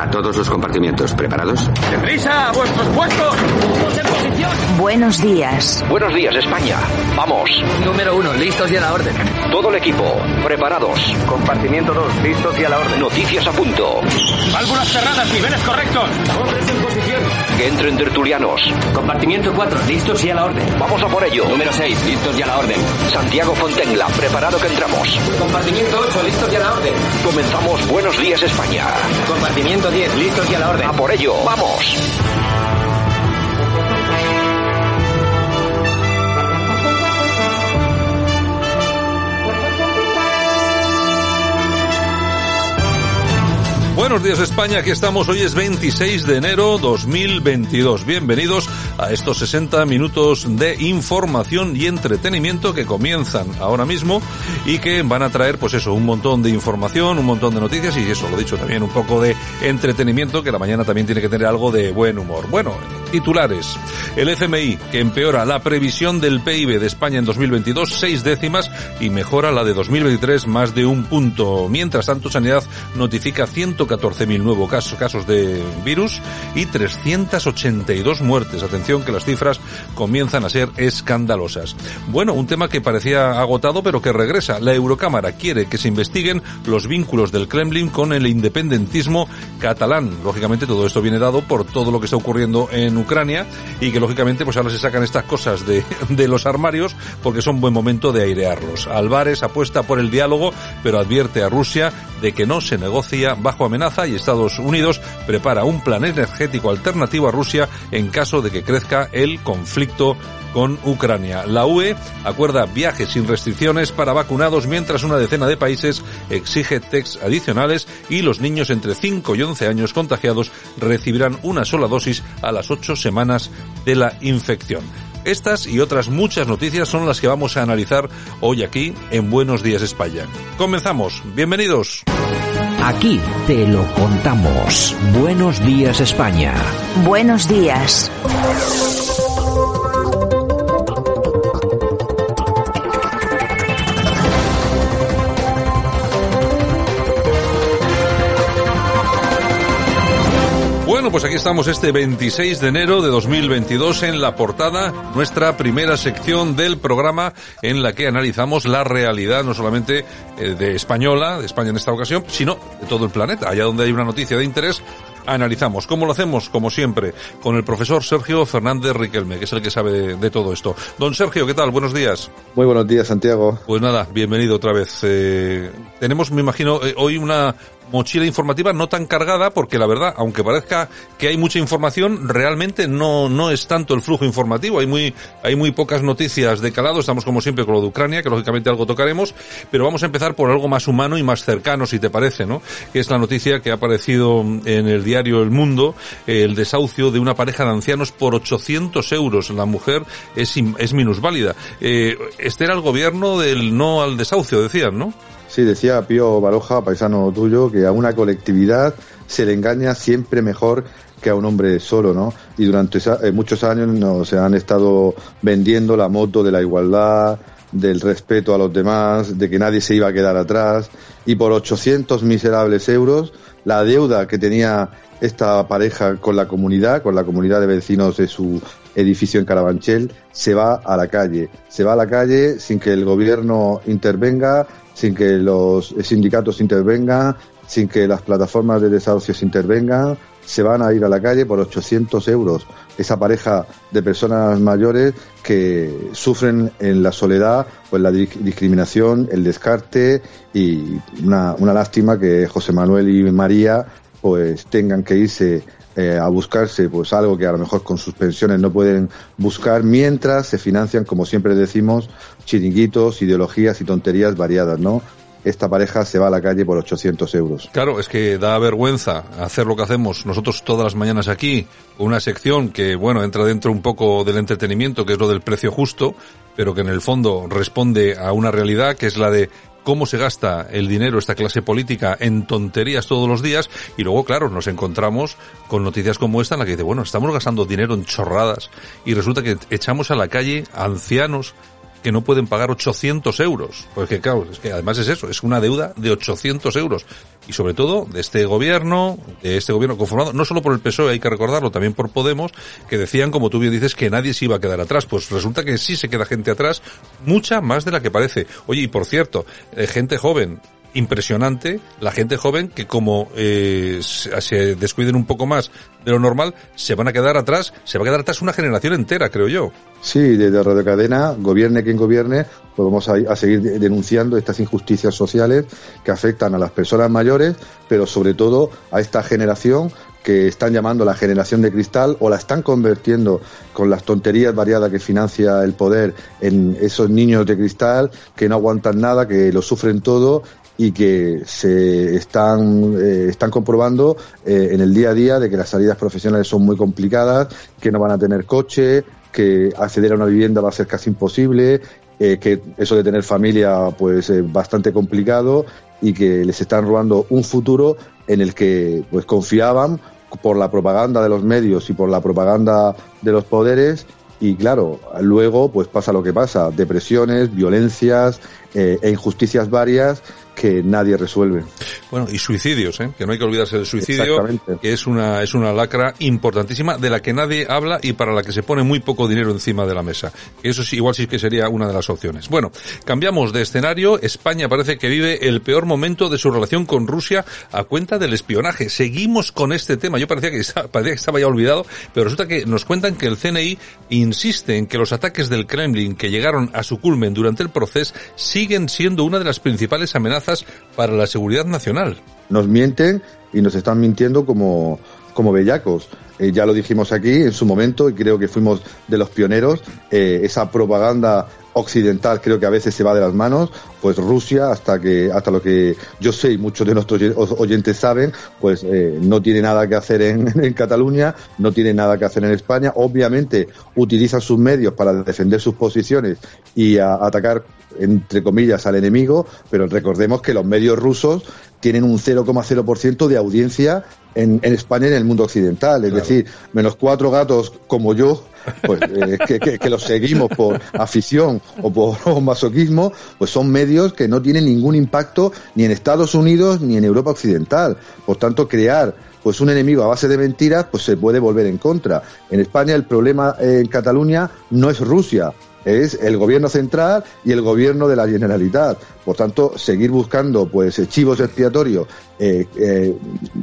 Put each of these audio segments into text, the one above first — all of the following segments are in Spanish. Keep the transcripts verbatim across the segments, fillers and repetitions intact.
A todos los compartimientos, ¿preparados? ¡Deprisa! ¡A vuestros puestos! ¡Todos en posición! Buenos días. Buenos días, España. Vamos. Número uno, listos y a la orden. Todo el equipo, preparados. Compartimiento dos, listos y a la orden. Noticias a punto. Válvulas cerradas, niveles correctos. Hombres en posición. Que entren tertulianos. Compartimiento cuatro, listos y a la orden. Vamos a por ello. Número seis, listos y a la orden. Santiago Fontenla, preparado que entramos. Compartimiento ocho, listos y a la orden. Comenzamos Buenos días, España. Compartimiento diez, listos y a la orden. A por ello, vamos. Buenos días, España, aquí estamos, hoy es veintiséis de enero dos mil veintidós. Bienvenidos a estos sesenta minutos de información y entretenimiento que comienzan ahora mismo y que van a traer, pues eso, un montón de información, un montón de noticias y eso, lo dicho, también un poco de entretenimiento, que la mañana también tiene que tener algo de buen humor. Bueno, titulares. El F M I, que empeora la previsión del P I B de España en dos mil veintidós, seis décimas, y mejora la de dos mil veintitrés más de un punto. Mientras tanto, Sanidad notifica ciento catorce mil nuevos casos, casos de virus y trescientas ochenta y dos muertes. Atención, que las cifras comienzan a ser escandalosas. Bueno, un tema que parecía agotado, pero que regresa. La Eurocámara quiere que se investiguen los vínculos del Kremlin con el independentismo catalán. Lógicamente, todo esto viene dado por todo lo que está ocurriendo en Ucrania y que, lógicamente, pues ahora se sacan estas cosas de, de los armarios porque son buen momento de airearlos. Álvarez apuesta por el diálogo, pero advierte a Rusia de que no se negocia bajo amenaza y Estados Unidos prepara un plan energético alternativo a Rusia en caso de que crezca el conflicto con Ucrania. La U E acuerda viajes sin restricciones para vacunados, mientras una decena de países exige tests adicionales y los niños entre cinco y once años contagiados recibirán una sola dosis a las ocho semanas de la infección. Estas y otras muchas noticias son las que vamos a analizar hoy aquí en Buenos Días, España. Comenzamos. Bienvenidos. Aquí te lo contamos. Buenos días, España. Buenos días. Bueno, pues aquí estamos este veintiséis de enero de dos mil veintidós en la portada, nuestra primera sección del programa en la que analizamos la realidad no solamente eh, de española, de España en esta ocasión, sino de todo el planeta. Allá donde hay una noticia de interés, analizamos. ¿Cómo lo hacemos? Como siempre, con el profesor Sergio Fernández Riquelme, que es el que sabe de, de todo esto. Don Sergio, ¿qué tal? Buenos días. Muy buenos días, Santiago. Pues nada, bienvenido otra vez. Eh, tenemos, me imagino, eh, hoy una mochila informativa no tan cargada, porque la verdad, aunque parezca que hay mucha información, realmente no no es tanto el flujo informativo. Hay muy hay muy pocas noticias de calado. Estamos como siempre con lo de Ucrania, que lógicamente algo tocaremos, pero vamos a empezar por algo más humano y más cercano, si te parece, ¿no? Que es la noticia que ha aparecido en el diario El Mundo, el desahucio de una pareja de ancianos por ochocientos euros. La mujer es es minusválida. Eh, este era el gobierno del no al desahucio, decían, ¿no? Sí, decía Pío Baroja, paisano tuyo, que a una colectividad se le engaña siempre mejor que a un hombre solo, ¿no? Y durante esa, eh, muchos años nos se han estado vendiendo la moto de la igualdad, del respeto a los demás, de que nadie se iba a quedar atrás, y por ochocientos miserables euros, la deuda que tenía esta pareja con la comunidad, con la comunidad de vecinos de su edificio en Carabanchel, se va a la calle. Se va a la calle sin que el gobierno intervenga, sin que los sindicatos intervengan, sin que las plataformas de desahucios intervengan. Se van a ir a la calle por ochocientos euros. Esa pareja de personas mayores que sufren en la soledad, pues la discriminación, el descarte, y una, una lástima que José Manuel y María pues tengan que irse eh, a buscarse pues algo que a lo mejor con sus pensiones no pueden buscar, mientras se financian, como siempre decimos, chiringuitos, ideologías y tonterías variadas, ¿no? Esta pareja se va a la calle por ochocientos euros. Claro, es que da vergüenza hacer lo que hacemos nosotros todas las mañanas aquí, una sección que, bueno, entra dentro un poco del entretenimiento, que es lo del precio justo, pero que en el fondo responde a una realidad que es la de cómo se gasta el dinero esta clase política en tonterías todos los días, y luego, claro, nos encontramos con noticias como esta en la que dice, bueno, estamos gastando dinero en chorradas y resulta que echamos a la calle a ancianos que no pueden pagar ochocientos euros. Porque claro, es que además es eso, es una deuda de ochocientos euros. Y sobre todo de este gobierno, de este gobierno conformado, no solo por el P S O E, hay que recordarlo, también por Podemos, que decían, como tú bien dices, que nadie se iba a quedar atrás. Pues resulta que sí se queda gente atrás, mucha más de la que parece. Oye, y por cierto, eh, gente joven, impresionante, la gente joven que como eh, se descuiden un poco más de lo normal, se van a quedar atrás, se va a quedar atrás una generación entera, creo yo. Sí, desde Radio Cadena, gobierne quien gobierne, pues vamos a, a seguir denunciando estas injusticias sociales que afectan a las personas mayores, pero sobre todo a esta generación que están llamando la generación de cristal, o la están convirtiendo con las tonterías variadas que financia el poder en esos niños de cristal que no aguantan nada, que lo sufren todo y que se están eh, están comprobando eh, en el día a día de que las salidas profesionales son muy complicadas, que no van a tener coche, que acceder a una vivienda va a ser casi imposible, eh, que eso de tener familia pues es eh, bastante complicado, y que les están robando un futuro en el que pues confiaban por la propaganda de los medios y por la propaganda de los poderes. Y claro, luego pues pasa lo que pasa, depresiones, violencias eh, e injusticias varias que nadie resuelve. Bueno, y suicidios, ¿eh? Que no hay que olvidarse del suicidio, que es una es una lacra importantísima de la que nadie habla y para la que se pone muy poco dinero encima de la mesa. Eso sí, igual sí que sería una de las opciones. Bueno, cambiamos de escenario. España parece que vive el peor momento de su relación con Rusia a cuenta del espionaje. Seguimos con este tema. Yo parecía que estaba, parecía que estaba ya olvidado, pero resulta que nos cuentan que el C N I insiste en que los ataques del Kremlin que llegaron a su culmen durante el proceso siguen siendo una de las principales amenazas para la seguridad nacional. Nos mienten y nos están mintiendo como, como bellacos. Eh, ya lo dijimos aquí en su momento y creo que fuimos de los pioneros. Eh, esa propaganda occidental creo que a veces se va de las manos. Pues Rusia, hasta que hasta lo que yo sé y muchos de nuestros oyentes saben, pues eh, no tiene nada que hacer en, en Cataluña, no tiene nada que hacer en España. Obviamente utilizan sus medios para defender sus posiciones y a, a atacar, entre comillas, al enemigo, pero recordemos que los medios rusos tienen un cero coma cero por ciento de audiencia en, en España y en el mundo occidental. Es claro. decir, menos cuatro gatos como yo, pues eh, que, que, que los seguimos por afición o por o masoquismo, pues son medios que no tienen ningún impacto ni en Estados Unidos ni en Europa occidental. Por tanto, crear pues un enemigo a base de mentiras pues se puede volver en contra. En España el problema en Cataluña no es Rusia, es el gobierno central y el gobierno de la Generalitat. Por tanto, seguir buscando pues chivos expiatorios eh, eh,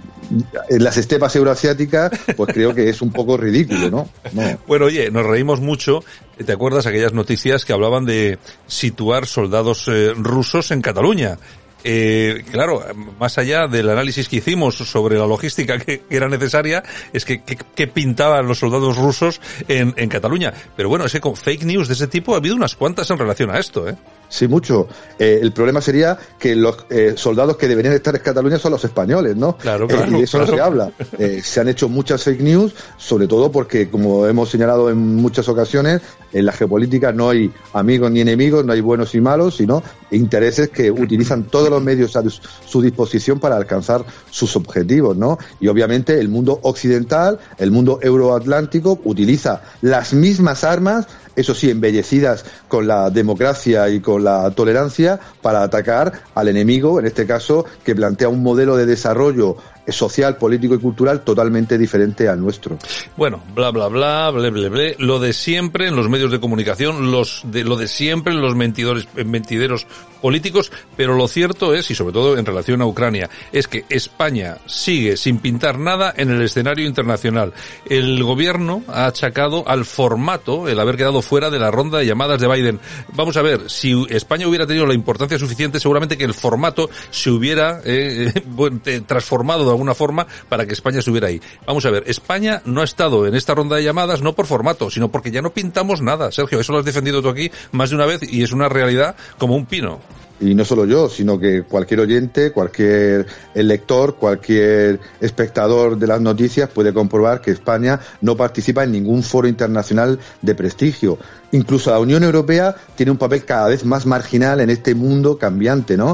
en las estepas euroasiáticas, pues creo que es un poco ridículo, ¿no? no. Bueno, oye, nos reímos mucho. ¿Te acuerdas aquellas noticias que hablaban de situar soldados eh, rusos en Cataluña? Eh, claro, más allá del análisis que hicimos sobre la logística que, que era necesaria, es que, que, que pintaban los soldados rusos en, en Cataluña. Pero bueno, ese con fake news de ese tipo ha habido unas cuantas en relación a esto, ¿eh? Sí, mucho. Eh, el problema sería que los eh, soldados que deberían estar en Cataluña son los españoles, ¿no? Claro, claro. Eh, y de eso claro. no se habla. Eh, se han hecho muchas fake news, sobre todo porque, como hemos señalado en muchas ocasiones, en la geopolítica no hay amigos ni enemigos, no hay buenos y malos, sino intereses que utilizan todos los medios a su disposición para alcanzar sus objetivos, ¿no? Y obviamente el mundo occidental, el mundo euroatlántico, utiliza las mismas armas, eso sí, embellecidas con la democracia y con la tolerancia, para atacar al enemigo, en este caso, que plantea un modelo de desarrollo social, político y cultural totalmente diferente al nuestro. Bueno, bla, bla, bla, ble, ble, ble, lo de siempre en los medios de comunicación, los de, lo de siempre en los mentidores, mentideros políticos, pero lo cierto es, y sobre todo en relación a Ucrania, es que España sigue sin pintar nada en el escenario internacional. El gobierno ha achacado al formato el haber quedado fuera de la ronda de llamadas de Biden. Vamos a ver, si España hubiera tenido la importancia suficiente, seguramente que el formato se hubiera eh, eh, transformado de alguna forma para que España estuviera ahí. Vamos a ver, España no ha estado en esta ronda de llamadas no por formato, sino porque ya no pintamos nada. Sergio, eso lo has defendido tú aquí más de una vez y es una realidad como un pino. Y no solo yo, sino que cualquier oyente, cualquier lector, cualquier espectador de las noticias puede comprobar que España no participa en ningún foro internacional de prestigio. Incluso la Unión Europea tiene un papel cada vez más marginal en este mundo cambiante, ¿no?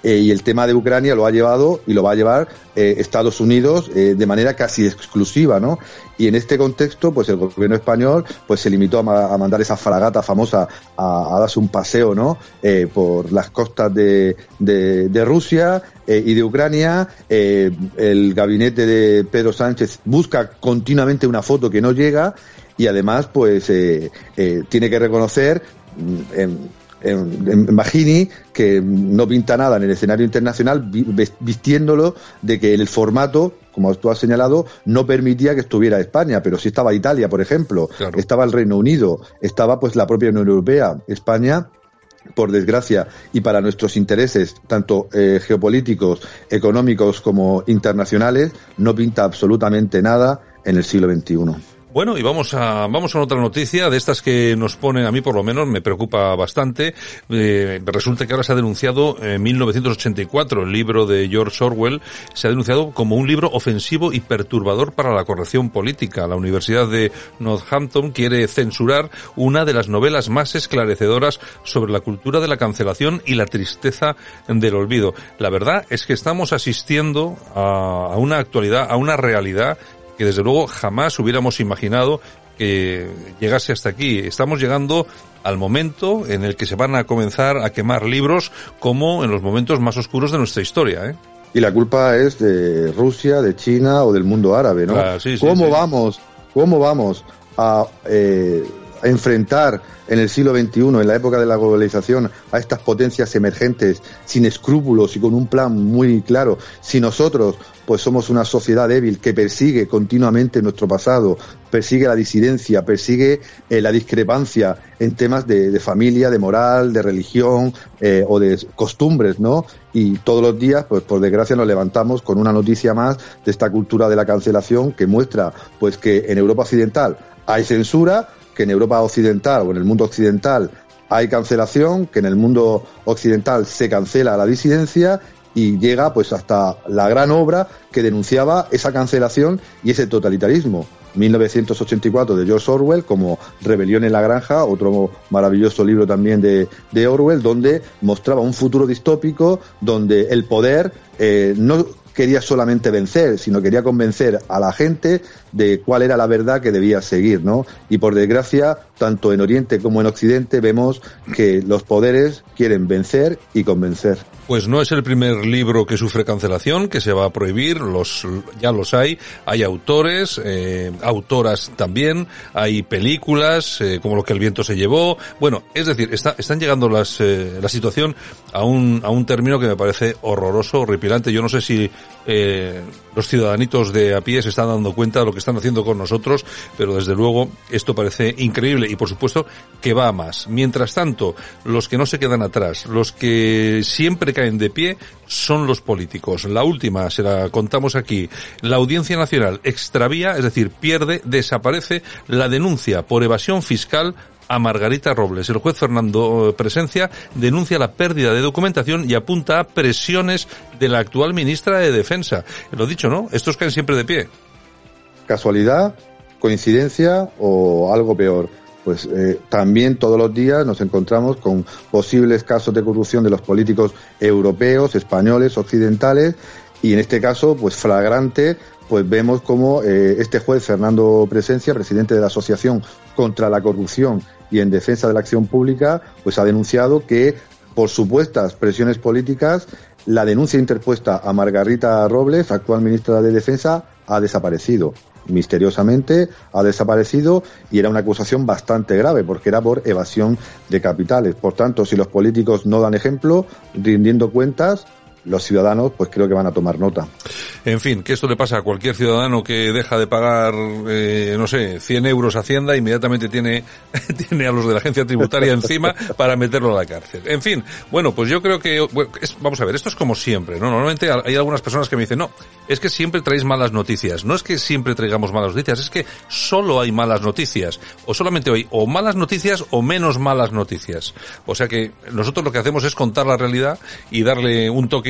eh, y el tema de Ucrania lo ha llevado y lo va a llevar eh, Estados Unidos eh, de manera casi exclusiva, ¿no? Y en este contexto, pues el gobierno español pues se limitó a, ma- a mandar esa fragata famosa a, a darse un paseo, ¿no? Eh, por las costas de, de, de Rusia eh, y de Ucrania. Eh, el gabinete de Pedro Sánchez busca continuamente una foto que no llega y además, pues eh, eh, tiene que reconocer en, en, en Magini que no pinta nada en el escenario internacional, vistiéndolo de que el formato, como tú has señalado, no permitía que estuviera España, pero sí estaba Italia, por ejemplo, claro. Estaba el Reino Unido, estaba pues la propia Unión Europea. España, por desgracia, y para nuestros intereses, tanto eh, geopolíticos, económicos como internacionales, no pinta absolutamente nada en el siglo veintiuno. Bueno, y vamos a vamos a otra noticia de estas que nos ponen, a mí por lo menos me preocupa bastante. Eh, resulta que ahora se ha denunciado en mil novecientos ochenta y cuatro, el libro de George Orwell, se ha denunciado como un libro ofensivo y perturbador para la corrección política. La Universidad de Northampton quiere censurar una de las novelas más esclarecedoras sobre la cultura de la cancelación y la tristeza del olvido. La verdad es que estamos asistiendo a, a una actualidad, a una realidad que desde luego jamás hubiéramos imaginado que llegase hasta aquí. Estamos llegando al momento en el que se van a comenzar a quemar libros como en los momentos más oscuros de nuestra historia, ¿eh? Y la culpa es de Rusia, de China o del mundo árabe, ¿no? Ah, sí, sí, ¿Cómo sí. vamos, cómo vamos a, eh, a enfrentar en el siglo veintiuno, en la época de la globalización, a estas potencias emergentes sin escrúpulos y con un plan muy claro, si nosotros pues somos una sociedad débil que persigue continuamente nuestro pasado, persigue la disidencia, persigue eh, la discrepancia en temas de, de familia, de moral, de religión eh, o de costumbres, ¿no? Y todos los días, pues por desgracia, nos levantamos con una noticia más de esta cultura de la cancelación que muestra pues que en Europa Occidental hay censura, que en Europa Occidental o en el mundo occidental hay cancelación, que en el mundo occidental se cancela la disidencia y llega pues hasta la gran obra que denunciaba esa cancelación y ese totalitarismo. mil novecientos ochenta y cuatro de George Orwell, como Rebelión en la Granja, otro maravilloso libro también de, de Orwell, donde mostraba un futuro distópico donde el poder eh, no quería solamente vencer, sino quería convencer a la gente de cuál era la verdad que debía seguir, ¿no? Y por desgracia, tanto en Oriente como en Occidente vemos que los poderes quieren vencer y convencer. Pues no es el primer libro que sufre cancelación, que se va a prohibir, los ya los hay, hay autores, eh, autoras también, hay películas, eh, como Lo que el viento se llevó. Bueno, es decir, está, están llegando las, eh, la situación a un, a un término que me parece horroroso, horripilante. Yo no sé si eh, los ciudadanitos de a pie se están dando cuenta de lo que están haciendo con nosotros, pero desde luego esto parece increíble y por supuesto que va a más. Mientras tanto, los que no se quedan atrás, los que siempre caen de pie son los políticos. La última se la contamos aquí. La Audiencia Nacional extravía, es decir, pierde, desaparece la denuncia por evasión fiscal a Margarita Robles. El juez Fernando Presencia denuncia la pérdida de documentación y apunta a presiones de la actual ministra de Defensa. Lo dicho, ¿no? Estos caen siempre de pie. ¿Casualidad? ¿Coincidencia? ¿O algo peor? Pues eh, también todos los días nos encontramos con posibles casos de corrupción de los políticos europeos, españoles, occidentales, y en este caso, pues flagrante, pues vemos como eh, este juez Fernando Presencia, presidente de la Asociación contra la Corrupción y en Defensa de la Acción Pública, pues ha denunciado que por supuestas presiones políticas, la denuncia interpuesta a Margarita Robles, actual ministra de Defensa, ha desaparecido. Misteriosamente ha desaparecido y era una acusación bastante grave porque era por evasión de capitales. Por tanto, si los políticos no dan ejemplo, rindiendo cuentas, los ciudadanos pues creo que van a tomar nota. En fin, que esto le pasa a cualquier ciudadano que deja de pagar, eh, no sé, cien euros a Hacienda, inmediatamente tiene, tiene a los de la agencia tributaria encima para meterlo a la cárcel. En fin, bueno, pues yo creo que, bueno, es, vamos a ver, esto es como siempre, ¿no? Normalmente hay algunas personas que me dicen, no, es que siempre traéis malas noticias. No es que siempre traigamos malas noticias, es que solo hay malas noticias. O solamente hay o malas noticias o menos malas noticias. O sea que nosotros lo que hacemos es contar la realidad y darle un toque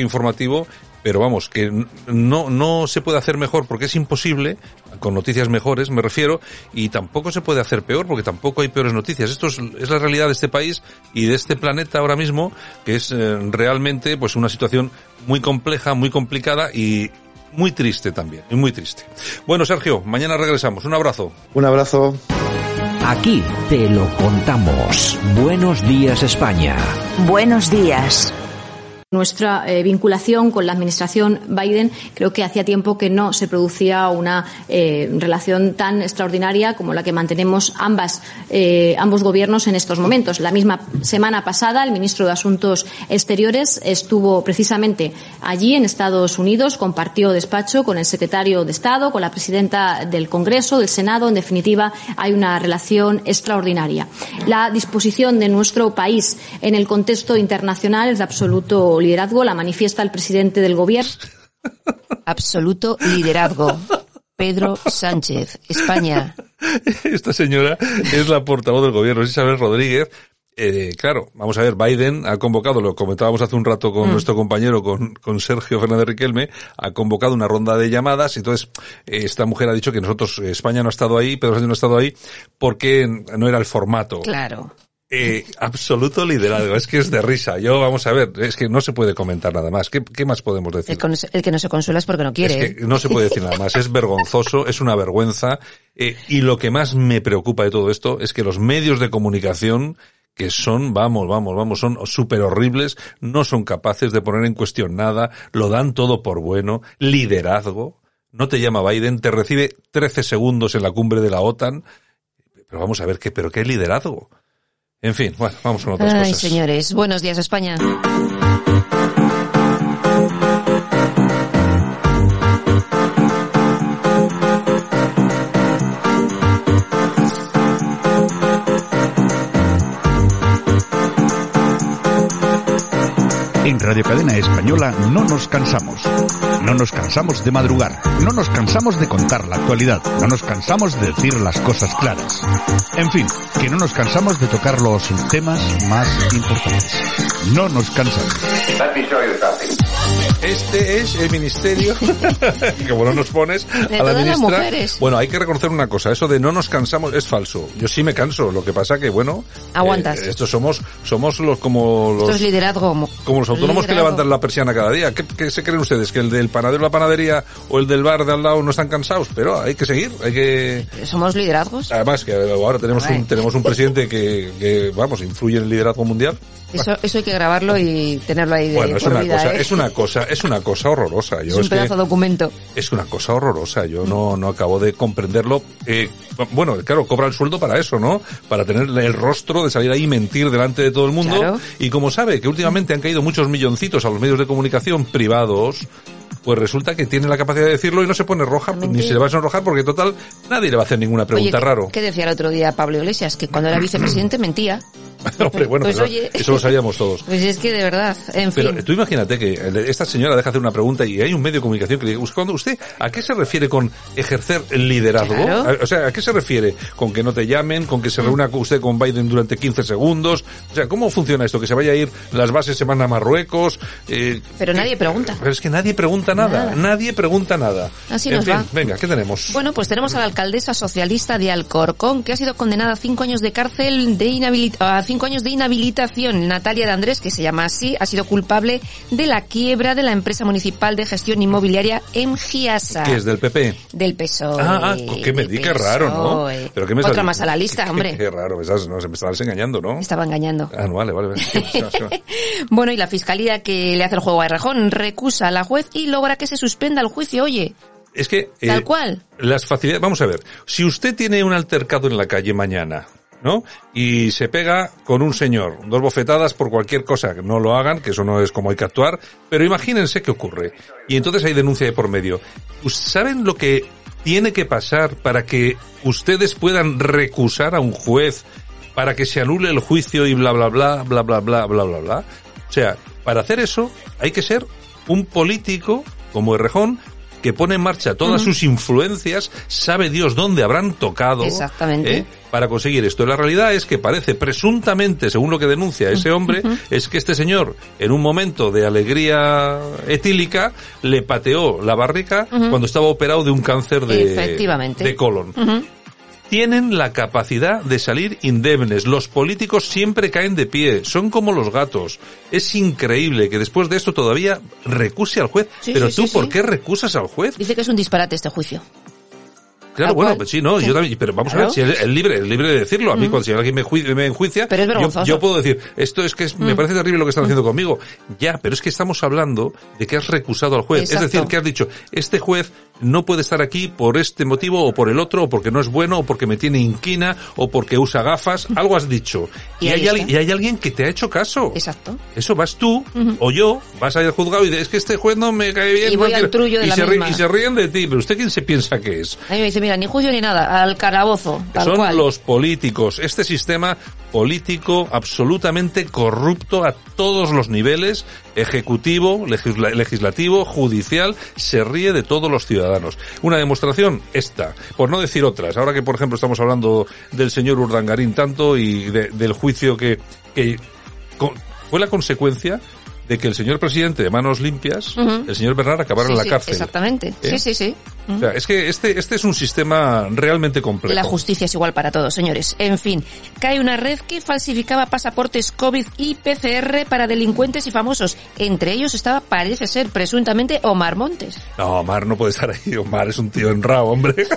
informativo, pero vamos, que no no se puede hacer mejor porque es imposible, con noticias mejores me refiero, y tampoco se puede hacer peor porque tampoco hay peores noticias. Esto es, es la realidad de este país y de este planeta ahora mismo, que es eh, realmente pues una situación muy compleja, muy complicada y muy triste también, y muy triste. Bueno, Sergio, mañana regresamos. Un abrazo. Un abrazo. Aquí te lo contamos. Buenos días, España. Buenos días. Nuestra eh, vinculación con la administración Biden, creo que hacía tiempo que no se producía una eh, relación tan extraordinaria como la que mantenemos ambas, eh, ambos gobiernos en estos momentos. La misma semana pasada, el ministro de Asuntos Exteriores estuvo precisamente allí en Estados Unidos, compartió despacho con el secretario de Estado, con la presidenta del Congreso, del Senado. En definitiva, hay una relación extraordinaria. La disposición de nuestro país en el contexto internacional es de absoluto liderazgo, la manifiesta el presidente del gobierno. Absoluto liderazgo. Pedro Sánchez, España. Esta señora es la portavoz del gobierno, es Isabel Rodríguez. Eh, claro, vamos a ver, Biden ha convocado, lo comentábamos hace un rato con mm. nuestro compañero, con, con Sergio Fernández Riquelme, ha convocado una ronda de llamadas, y entonces eh, esta mujer ha dicho que nosotros, España no ha estado ahí, Pedro Sánchez no ha estado ahí, porque no era el formato. Claro. Eh, absoluto liderazgo, es que es de risa. Yo, vamos a ver, es que no se puede comentar nada más. ¿Qué, qué más podemos decir? El, con, el que no se consuela es porque no quiere. Es que no se puede decir nada más, es vergonzoso, es una vergüenza, eh, y lo que más me preocupa de todo esto es que los medios de comunicación, que son, vamos, vamos, vamos, son súper horribles, no son capaces de poner en cuestión nada, lo dan todo por bueno, liderazgo, no te llama Biden, te recibe trece segundos en la cumbre de la OTAN, pero vamos a ver, ¿qué, pero qué liderazgo? En fin, bueno, vamos con otras Ay, cosas. Ay, señores, buenos días, España. En Radio Cadena Española no nos cansamos. No nos cansamos de madrugar. No nos cansamos de contar la actualidad. No nos cansamos de decir las cosas claras. En fin, que no nos cansamos de tocar los temas más importantes. No nos cansamos. Este es el ministerio, que bueno nos pones de a la todas ministra. Las mujeres. Bueno, hay que reconocer una cosa, eso de no nos cansamos es falso. Yo sí me canso, lo que pasa que bueno, aguantas. Eh, estos somos somos los como los Esto es liderazgo, como los autónomos liderazgo. Que levantan la persiana cada día. ¿Qué, qué se creen ustedes? ¿Que el del panadero de la panadería o el del bar de al lado no están cansados? Pero hay que seguir, hay que... Somos liderazgos. Además que ahora tenemos un tenemos un presidente que, que vamos, influye en el liderazgo mundial. Eso, eso hay que grabarlo y tenerlo ahí de bueno, es por una vida, cosa, ¿eh? es una cosa, es una cosa horrorosa. Yo es un es pedazo de documento. Es una cosa horrorosa. Yo mm. no, no acabo de comprenderlo. Eh, bueno, claro, cobra el sueldo para eso, ¿no? Para tener el rostro de salir ahí y mentir delante de todo el mundo. Claro. Y como sabe que últimamente han caído muchos milloncitos a los medios de comunicación privados, pues resulta que tiene la capacidad de decirlo y no se pone roja, ni se le va a sonrojar porque total nadie le va a hacer ninguna pregunta oye, raro. ¿Qué decía el otro día Pablo Iglesias? Que cuando era vicepresidente mentía. Hombre, bueno, pues, pero oye, eso lo sabíamos todos. Pues es que de verdad, en pero fin. Tú imagínate que esta señora deja hacer una pregunta y hay un medio de comunicación que le dice, cuando usted, ¿a qué se refiere con ejercer el liderazgo? Claro. O sea, ¿a qué se refiere? ¿Con que no te llamen? ¿Con que se reúna usted con Biden durante quince segundos? O sea, ¿cómo funciona esto? ¿Que se vaya a ir las bases, se van a Marruecos? Eh, pero nadie eh, pregunta. Pero es que nadie pregunta nada. nada. Nadie pregunta nada. Así en nos fin, va. Venga, ¿qué tenemos? Bueno, pues tenemos a la alcaldesa socialista de Alcorcón, que ha sido condenada a cinco años de cárcel, de inhabilita- a cinco años de inhabilitación. Natalia de Andrés, que se llama así, ha sido culpable de la quiebra de la empresa municipal de gestión inmobiliaria Emgiasa. ¿Qué es del P P? Del P S O E. Ah, ah qué me di, qué raro, ¿no? Pero qué me Otra sal... más a la lista, qué, hombre. Qué, qué raro, estás, no, se me estabas engañando, ¿no? Estaba engañando. Ah, no, vale, vale. vale. Bueno, y la fiscalía que le hace el juego a Errejón recusa a la juez y logra que se suspenda el juicio, oye. Es que... Eh, Tal cual. Las facilidades... Vamos a ver. Si usted tiene un altercado en la calle mañana, ¿no? Y se pega con un señor, dos bofetadas por cualquier cosa, que no lo hagan, que eso no es como hay que actuar, pero imagínense qué ocurre. Y entonces hay denuncia de por medio. ¿Saben lo que tiene que pasar para que ustedes puedan recusar a un juez, para que se anule el juicio y bla, bla, bla, bla, bla, bla, bla, bla, bla? O sea, para hacer eso hay que ser un político como Errejón que pone en marcha todas uh-huh. sus influencias, sabe Dios dónde habrán tocado. Exactamente. ¿eh? Para conseguir esto. La realidad es que parece, presuntamente, según lo que denuncia ese hombre, uh-huh. es que este señor, en un momento de alegría etílica, le pateó la barriga uh-huh. cuando estaba operado de un cáncer de, de colon. Uh-huh. Tienen la capacidad de salir indemnes. Los políticos siempre caen de pie. Son como los gatos. Es increíble que después de esto todavía recuse al juez. Sí, Pero sí, tú, sí, ¿por sí. qué recusas al juez? Dice que es un disparate este juicio. Claro, bueno, pues sí, no, sí. yo también, pero vamos claro. a ver, si él es libre, es libre de decirlo. A mí, mm. cuando si alguien me, ju- me enjuicia, pero es yo, yo puedo decir, esto es que es, mm. me parece terrible lo que están haciendo mm. conmigo. Ya, pero es que estamos hablando de que has recusado al juez. Exacto. Es decir, que has dicho, este juez no puede estar aquí por este motivo o por el otro, o porque no es bueno, o porque me tiene inquina, o porque usa gafas. Algo has dicho. Y, y, hay, al, y hay alguien que te ha hecho caso. Exacto. Eso vas tú, uh-huh. o yo, vas a ir al juzgado y dices, es que este juez no me cae bien. Y voy no al trullo de y la se misma. Ríe, y se ríen de ti, pero ¿usted quién se piensa que es? A mí me dice, mira, ni juicio ni nada. Al calabozo, tal Son cual. los políticos, este sistema político absolutamente corrupto a todos los niveles, ejecutivo, legisla- legislativo, judicial, se ríe de todos los ciudadanos. Una demostración, esta, por no decir otras. Ahora que, por ejemplo, estamos hablando del señor Urdangarín tanto y de, del juicio que, que con, fue la consecuencia de que el señor presidente de manos limpias, uh-huh. el señor Bernard, acabara sí, en la sí, cárcel. Exactamente. ¿Eh? Sí, sí, sí. Uh-huh. O sea, es que este, este es un sistema realmente complejo. La justicia es igual para todos, señores. En fin, cae una red que falsificaba pasaportes COVID y P C R para delincuentes y famosos. Entre ellos estaba, parece ser, presuntamente, Omar Montes. No, Omar no puede estar ahí. Omar es un tío honrado, hombre.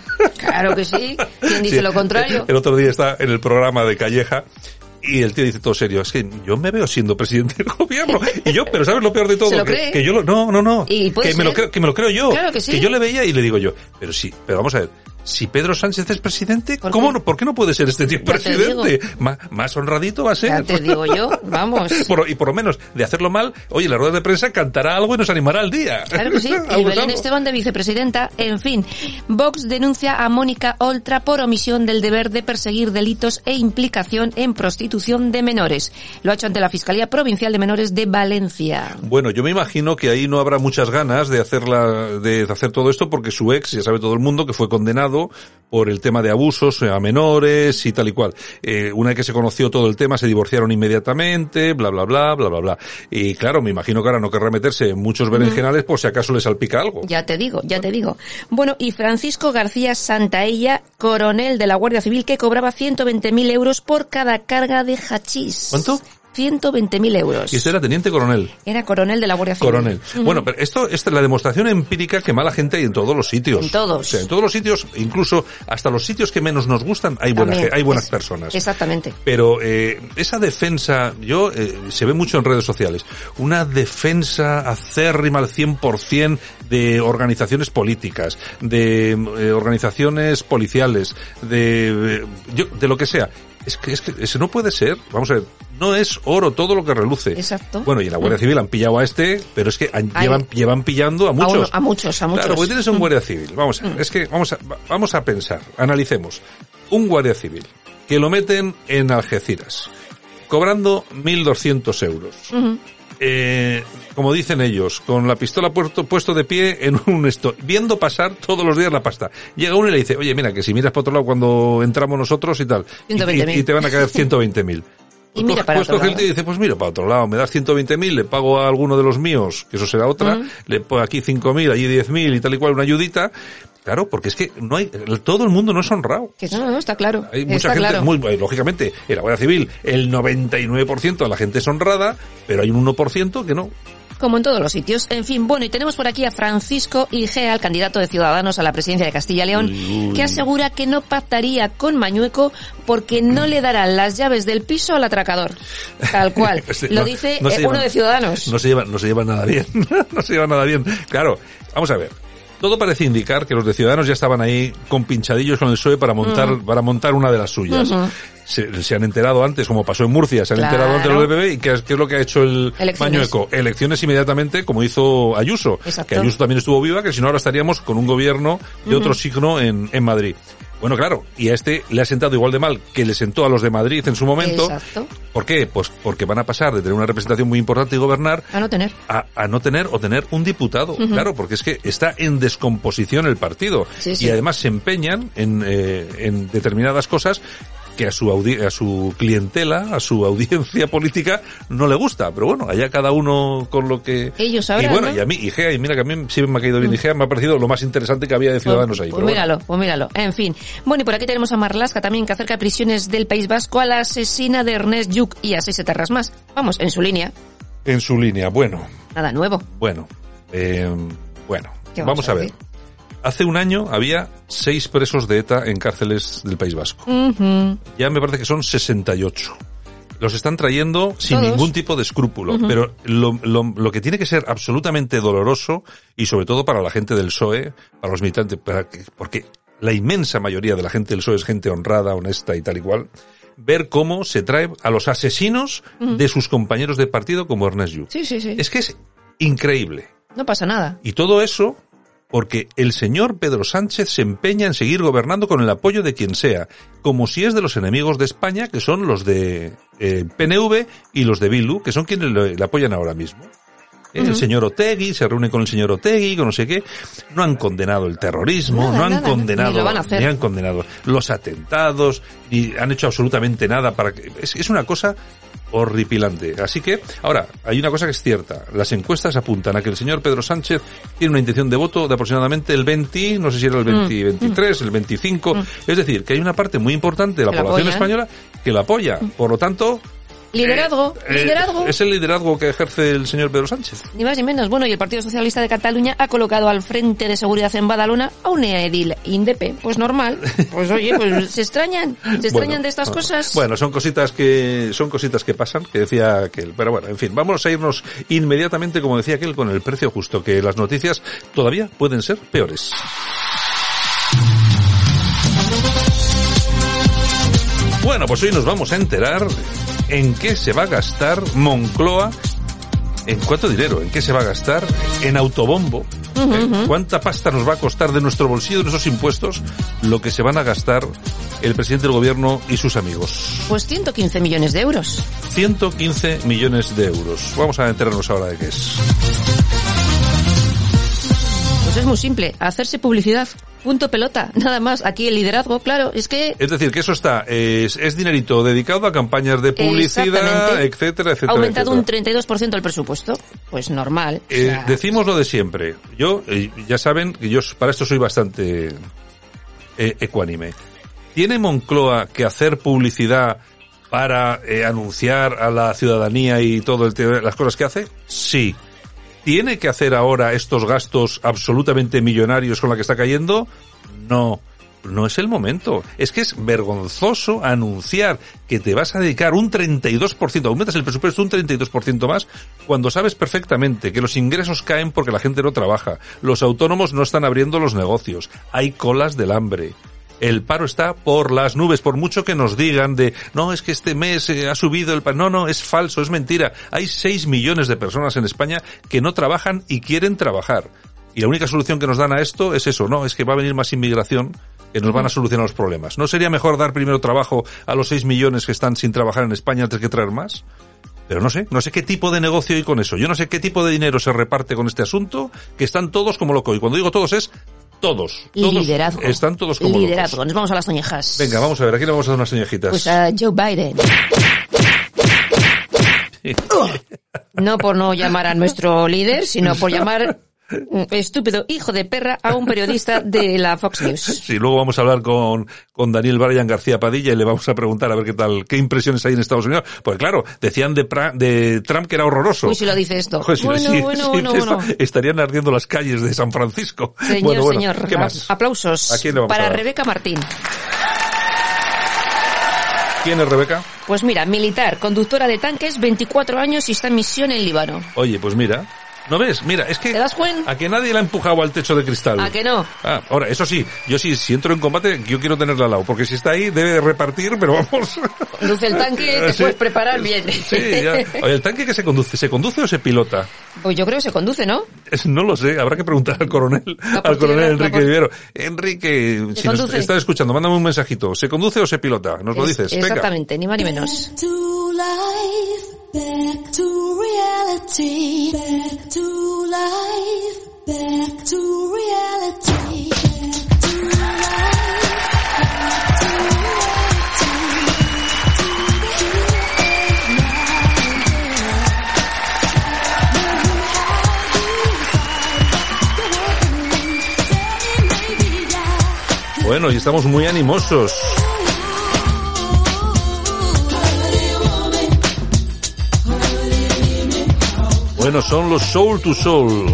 Claro que sí. ¿Quién dice sí. lo contrario? El otro día está en el programa de Calleja. Y el tío dice todo serio, es que yo me veo siendo presidente del gobierno. Y yo, pero ¿sabes lo peor de todo? ¿Se lo que, cree? que yo lo, no, no, no. ¿Y que me lo creo, que me lo creo yo. Claro que sí. Que yo le veía y le digo yo, pero sí, pero vamos a ver. Si Pedro Sánchez es presidente, ¿Por ¿cómo no? ¿Por qué no puede ser este tío ya presidente? Más, más honradito va a ser. Ya te digo yo, vamos. Por, y por lo menos, de hacerlo mal, oye, la rueda de prensa cantará algo y nos animará al día. Claro que sí. Y Belén Esteban de vicepresidenta. En fin, Vox denuncia a Mónica Oltra por omisión del deber de perseguir delitos e implicación en prostitución de menores. Lo ha hecho ante la Fiscalía Provincial de Menores de Valencia. Bueno, yo me imagino que ahí no habrá muchas ganas de hacerla, de hacer todo esto porque su ex, ya sabe todo el mundo, que fue condenado por el tema de abusos a menores y tal y cual. Eh, una vez que se conoció todo el tema, se divorciaron inmediatamente, bla, bla, bla, bla, bla, bla. Y claro, me imagino que ahora no querrá meterse en muchos berenjenales por si acaso le salpica algo. Ya te digo, ya te digo. Bueno, y Francisco García Santaella, coronel de la Guardia Civil, que cobraba ciento veinte mil euros por cada carga de hachís. ¿Cuánto? ciento veinte mil euros. Y esto era teniente coronel. Era coronel de la Guardia Civil. Coronel. Uh-huh. Bueno, pero esto, esta es la demostración empírica que mala gente hay en todos los sitios. En todos. O sea, en todos los sitios, incluso hasta los sitios que menos nos gustan, hay buenas, hay buenas es, personas. Exactamente. Pero eh, esa defensa, yo, eh, se ve mucho en redes sociales, una defensa acérrima al cien por ciento de organizaciones políticas, de eh, organizaciones policiales, de, eh, yo, de lo que sea. Es que, es que eso no puede ser. Vamos a ver, no es oro todo lo que reluce. Exacto. Bueno, y en la Guardia Civil han pillado a este, pero es que han, llevan, llevan pillando a muchos. A, uno, a muchos, a muchos. Claro, porque tienes un Guardia Civil. Vamos a ver, mm. es que vamos a, vamos a pensar, analicemos. Un Guardia Civil que lo meten en Algeciras, cobrando mil doscientos euros. Uh-huh. Eh, como dicen ellos, con la pistola puesto, puesto de pie en un esto, viendo pasar todos los días la pasta. Llega uno y le dice, oye, mira, que si miras para otro lado cuando entramos nosotros y tal, y, y, y te van a caer ciento veinte mil. Y mira para pues otro gente lado. dice, pues mira para otro lado, me das ciento veinte mil, le pago a alguno de los míos, que eso será otra, uh-huh. le pongo aquí cinco mil, allí diez mil y tal y cual, una ayudita. Claro, porque es que no hay, todo el mundo no es honrado. Que no, no, está claro. Hay mucha está gente, claro. muy, lógicamente, en la Guardia Civil, el noventa y nueve por ciento de la gente es honrada, pero hay un uno por ciento que no. Como en todos los sitios. En fin, bueno, y tenemos por aquí a Francisco Igea, el candidato de Ciudadanos a la presidencia de Castilla y León, uy, uy. que asegura que no pactaría con Mañueco porque no le darán las llaves del piso al atracador. Tal cual. sí, Lo no, dice no uno llevan, de Ciudadanos. No se lleva, no se lleva nada bien. no se lleva nada bien. Claro, vamos a ver. Todo parece indicar que los de Ciudadanos ya estaban ahí con pinchadillos con el P S O E para montar, uh-huh. para montar una de las suyas. Uh-huh. Se, se han enterado antes, como pasó en Murcia, se han claro. enterado antes los del P P y ¿qué, qué es lo que ha hecho el Mañueco? Elecciones inmediatamente, como hizo Ayuso. Exacto. Que Ayuso también estuvo viva, que si no ahora estaríamos con un gobierno de uh-huh. otro signo en, en Madrid. Bueno, claro, y a este le ha sentado igual de mal que le sentó a los de Madrid en su momento. Exacto. ¿Por qué? Pues porque van a pasar de tener una representación muy importante y gobernar a no tener a, a no tener o tener un diputado. Uh-huh. Claro, porque es que está en descomposición el partido. Sí, sí. Y además se empeñan en, eh, en determinadas cosas que a su audi- a su clientela, a su audiencia política no le gusta, pero bueno, allá cada uno con lo que ellos sabrán. Y bueno, ¿no? y a mí Igea, y mira que a mí siempre me ha caído bien Igea, me ha parecido lo más interesante que había de Ciudadanos pues, ahí. Pues pero míralo, bueno. pues míralo. En fin. Bueno, y por aquí tenemos a Marlaska también, que acerca a prisiones del País Vasco a la asesina de Ernest Lluch y a seis etarras más. Vamos, en su línea. En su línea, bueno. Nada nuevo. Bueno, eh, bueno, vamos, vamos a, a ver. Hace un año había seis presos de ETA en cárceles del País Vasco. Uh-huh. Ya me parece que son sesenta y ocho. Los están trayendo sin ¿Todos? Ningún tipo de escrúpulo. Uh-huh. Pero lo, lo, lo que tiene que ser absolutamente doloroso, y sobre todo para la gente del P S O E, para los militantes, para que, porque la inmensa mayoría de la gente del P S O E es gente honrada, honesta y tal y cual, ver cómo se trae a los asesinos uh-huh. de sus compañeros de partido como Ernest Lluch. Sí, sí, sí. Es que es increíble. No pasa nada. Y todo eso porque el señor Pedro Sánchez se empeña en seguir gobernando con el apoyo de quien sea, como si es de los enemigos de España, que son los de eh, P N V y los de Bildu, que son quienes le, le apoyan ahora mismo. Uh-huh. El señor Otegi, se reúne con el señor Otegi, con no sé qué. No han condenado el terrorismo, nada, no han nada, condenado, ni lo van a hacer. ni han condenado los atentados, ni han hecho absolutamente nada para que... Es, es una cosa horripilante. Así que, ahora, hay una cosa que es cierta. Las encuestas apuntan a que el señor Pedro Sánchez tiene una intención de voto de aproximadamente el veinte, no sé si era el veinte, mm. veintitrés, el veinticinco. Mm. Es decir, que hay una parte muy importante de la que población la española que la apoya. Por lo tanto... Liderazgo, eh, liderazgo. Eh, es el liderazgo que ejerce el señor Pedro Sánchez. Ni más ni menos. Bueno, y el Partido Socialista de Cataluña ha colocado al frente de seguridad en Badalona a un edil indepe. Pues normal. Pues oye, pues se extrañan. Se extrañan bueno, de estas cosas. Bueno, son cositas que son cositas que pasan, que decía aquel. Pero bueno, en fin, vamos a irnos inmediatamente, como decía aquel, con el precio justo, que las noticias todavía pueden ser peores. Bueno, pues hoy nos vamos a enterar en qué se va a gastar Moncloa, en cuánto dinero, en qué se va a gastar, en autobombo, uh-huh, ¿eh? uh-huh. cuánta pasta nos va a costar de nuestro bolsillo, de nuestros impuestos, lo que se van a gastar el presidente del gobierno y sus amigos. Pues ciento quince millones de euros. ciento quince millones de euros. Vamos a enterarnos ahora de qué es. Pues es muy simple, hacerse publicidad. Punto pelota, nada más. Aquí el liderazgo, claro, es que... Es decir, que eso está, es, es dinerito dedicado a campañas de publicidad, etcétera, etcétera. Ha aumentado etcétera. un treinta y dos por ciento el presupuesto. Pues normal. Eh, o sea... Decimos lo de siempre. Yo, eh, ya saben que yo para esto soy bastante eh, ecuánime. ¿Tiene Moncloa que hacer publicidad para eh, anunciar a la ciudadanía y todo el las cosas que hace? Sí. ¿Tiene que hacer ahora estos gastos absolutamente millonarios con la que está cayendo? No, no es el momento. Es que es vergonzoso anunciar que te vas a dedicar un treinta y dos por ciento, aumentas el presupuesto un treinta y dos por ciento más, cuando sabes perfectamente que los ingresos caen porque la gente no trabaja, los autónomos no están abriendo los negocios, hay colas del hambre. El paro está por las nubes, por mucho que nos digan de, no, es que este mes eh, ha subido el paro. No, no, es falso, es mentira. Hay seis millones de personas en España que no trabajan y quieren trabajar. Y la única solución que nos dan a esto es eso, no, es que va a venir más inmigración que nos van a solucionar los problemas. ¿No sería mejor dar primero trabajo a los seis millones que están sin trabajar en España antes que traer más? Pero no sé, no sé qué tipo de negocio hay con eso. Yo no sé qué tipo de dinero se reparte con este asunto, que están todos como locos. Y cuando digo todos es todos. todos liderazgo. Están todos como liderazgo. locos. Nos vamos a las toñejas. Venga, vamos a ver, aquí le vamos a dar unas toñejitas. Pues a Joe Biden. No por no llamar a nuestro líder, sino por llamar estúpido hijo de perra a un periodista de la Fox News. Sí, luego vamos a hablar con, con Daniel Bryan García Padilla y le vamos a preguntar a ver qué tal, qué impresiones hay en Estados Unidos. Porque claro, decían de, pra, de Trump que era horroroso. Uy, si lo dice esto. Joder, bueno, sí, bueno, sí, bueno, bueno. Estarían ardiendo las calles de San Francisco. Señor, bueno, bueno, señor. ¿qué más? Aplausos. ¿A quién le vamos para a dar? Rebeca Martín. ¿Quién es Rebeca? Pues mira, militar, conductora de tanques, veinticuatro años y está en misión en Líbano. Oye, pues mira, ¿No ves? Mira, es que... ¿Te das cuenta? A que nadie la ha empujado al techo de cristal. ¿A que no? Ah, ahora, eso sí, yo sí, si entro en combate, yo quiero tenerla al lado, porque si está ahí, debe repartir, pero vamos... Conduce el tanque, te Sí. puedes preparar bien. Sí, ya. Oye, ¿el tanque que se conduce? ¿Se conduce o se pilota? Pues yo creo que se conduce, ¿no? Es- No lo sé, habrá que preguntar al coronel, La al coronel portillera, Enrique la por- Vivero. Enrique, ¿Se si nos conduce? estás escuchando, mándame un mensajito. ¿Se conduce o se pilota? Nos lo Es- dices. Venga. Exactamente, ni más ni menos. To life, back to reality, back to life, back to reality, back to life, back to Bueno, y estamos muy animosos. Bueno, son los Soul to Soul.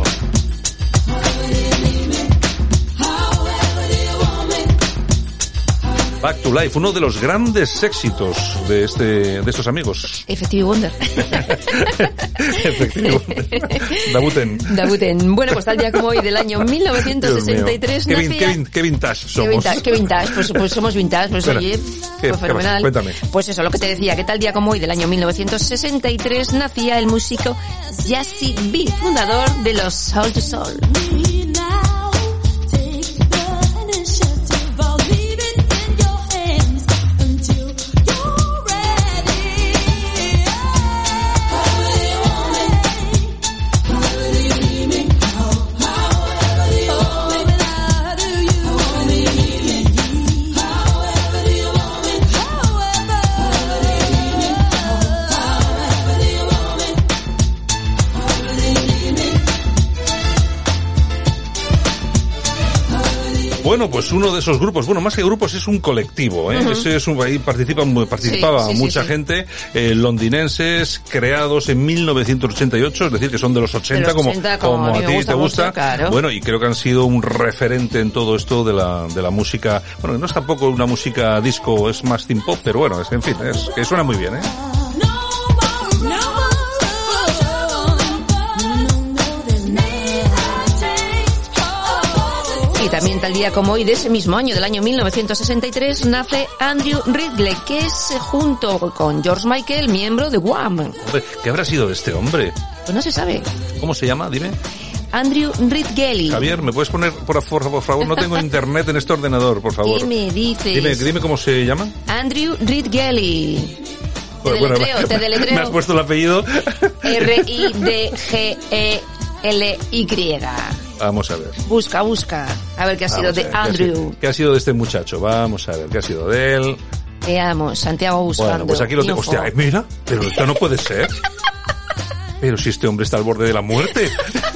Back to Life, uno de los grandes éxitos de este, de estos amigos. Effective Wonder. Efectivamente. Dabuten. Dabuten. Bueno, pues tal día como hoy del año mil novecientos sesenta y tres Dios mío. Qué, vin- nacía... qué vin- qué vintage somos. Qué vintage, qué vintage, pues, pues somos vintage, pues Espera, oye, ¿qué- pues qué fenomenal. pasa? Cuéntame. Pues eso, lo que te decía, que tal día como hoy del año mil novecientos sesenta y tres nacía el músico Jazzy B, fundador de los Soul to Soul. Bueno, pues uno de esos grupos, bueno, más que grupos es un colectivo, ¿eh? Ujú. Ese es un, ahí participa, participaba Sí, sí, sí, mucha sí. gente, eh, londinenses, creados en mil novecientos ochenta y ocho, es decir, que son de los ochenta, De los como, ochenta, como a mí a me ti gusta te gusta. mucho, claro. Bueno, y creo que han sido un referente en todo esto de la, de la música, bueno, no es tampoco una música disco, es más teen pop, pero bueno, es, en fin, es, que suena muy bien, ¿eh? Y también tal día como hoy de ese mismo año, del año mil novecientos sesenta y tres, nace Andrew Ridgeley, que es eh, junto con George Michael, miembro de Wham. Hombre, ¿qué habrá sido de este hombre? Pues no se sabe. ¿Cómo se llama? Dime. Andrew Ridgeley. Javier, ¿me puedes poner, por, por, por favor? No tengo internet en este ordenador, por favor. ¿Qué me dices? Dime, dime cómo se llama. Andrew Ridgeley. Te Bueno, deletreo, te deletreo. Me has puesto el apellido. R I D G E L Y. Vamos a ver. Busca, busca. A ver qué ha sido Vamos a de ver, ¿qué ha Andrew. sido- ¿Qué ha sido de este muchacho? Vamos a ver, ¿qué ha sido de él? Veamos, Santiago buscando. Bueno, pues aquí lo tengo. info. Hostia, mira, pero esto no puede ser. Pero si este hombre está al borde de la muerte.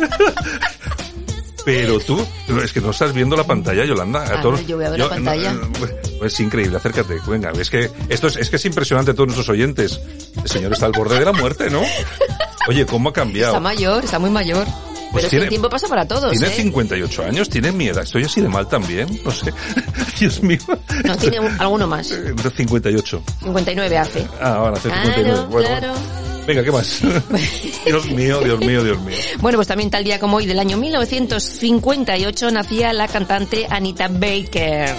Pero tú, es que no estás viendo la pantalla, Yolanda. A ver, yo voy a ver la pantalla. no, es increíble, acércate, venga. Es que esto es, es que es impresionante a todos nuestros oyentes. El señor está al borde de la muerte, ¿no? Oye, ¿cómo ha cambiado? Está mayor, está muy mayor. Pues Pero es que tiene- el tiempo pasa para todos, Tiene ¿eh? cincuenta y ocho años, tiene mi edad. ¿Estoy así de mal también? No sé. Dios mío. No, tiene un- alguno más. Eh, cincuenta y ocho. cincuenta y nueve hace. Ah, ahora hace cincuenta y nueve. Claro, Bueno, claro. venga, ¿qué más? Dios mío, Dios mío, Dios mío. Bueno, pues también tal día como hoy del año mil novecientos cincuenta y ocho nacía la cantante Anita Baker.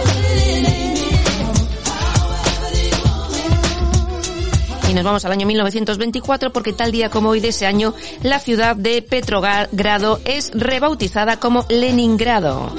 Y nos vamos al año mil novecientos veinticuatro porque tal día como hoy de ese año la ciudad de Petrogrado es rebautizada como Leningrado.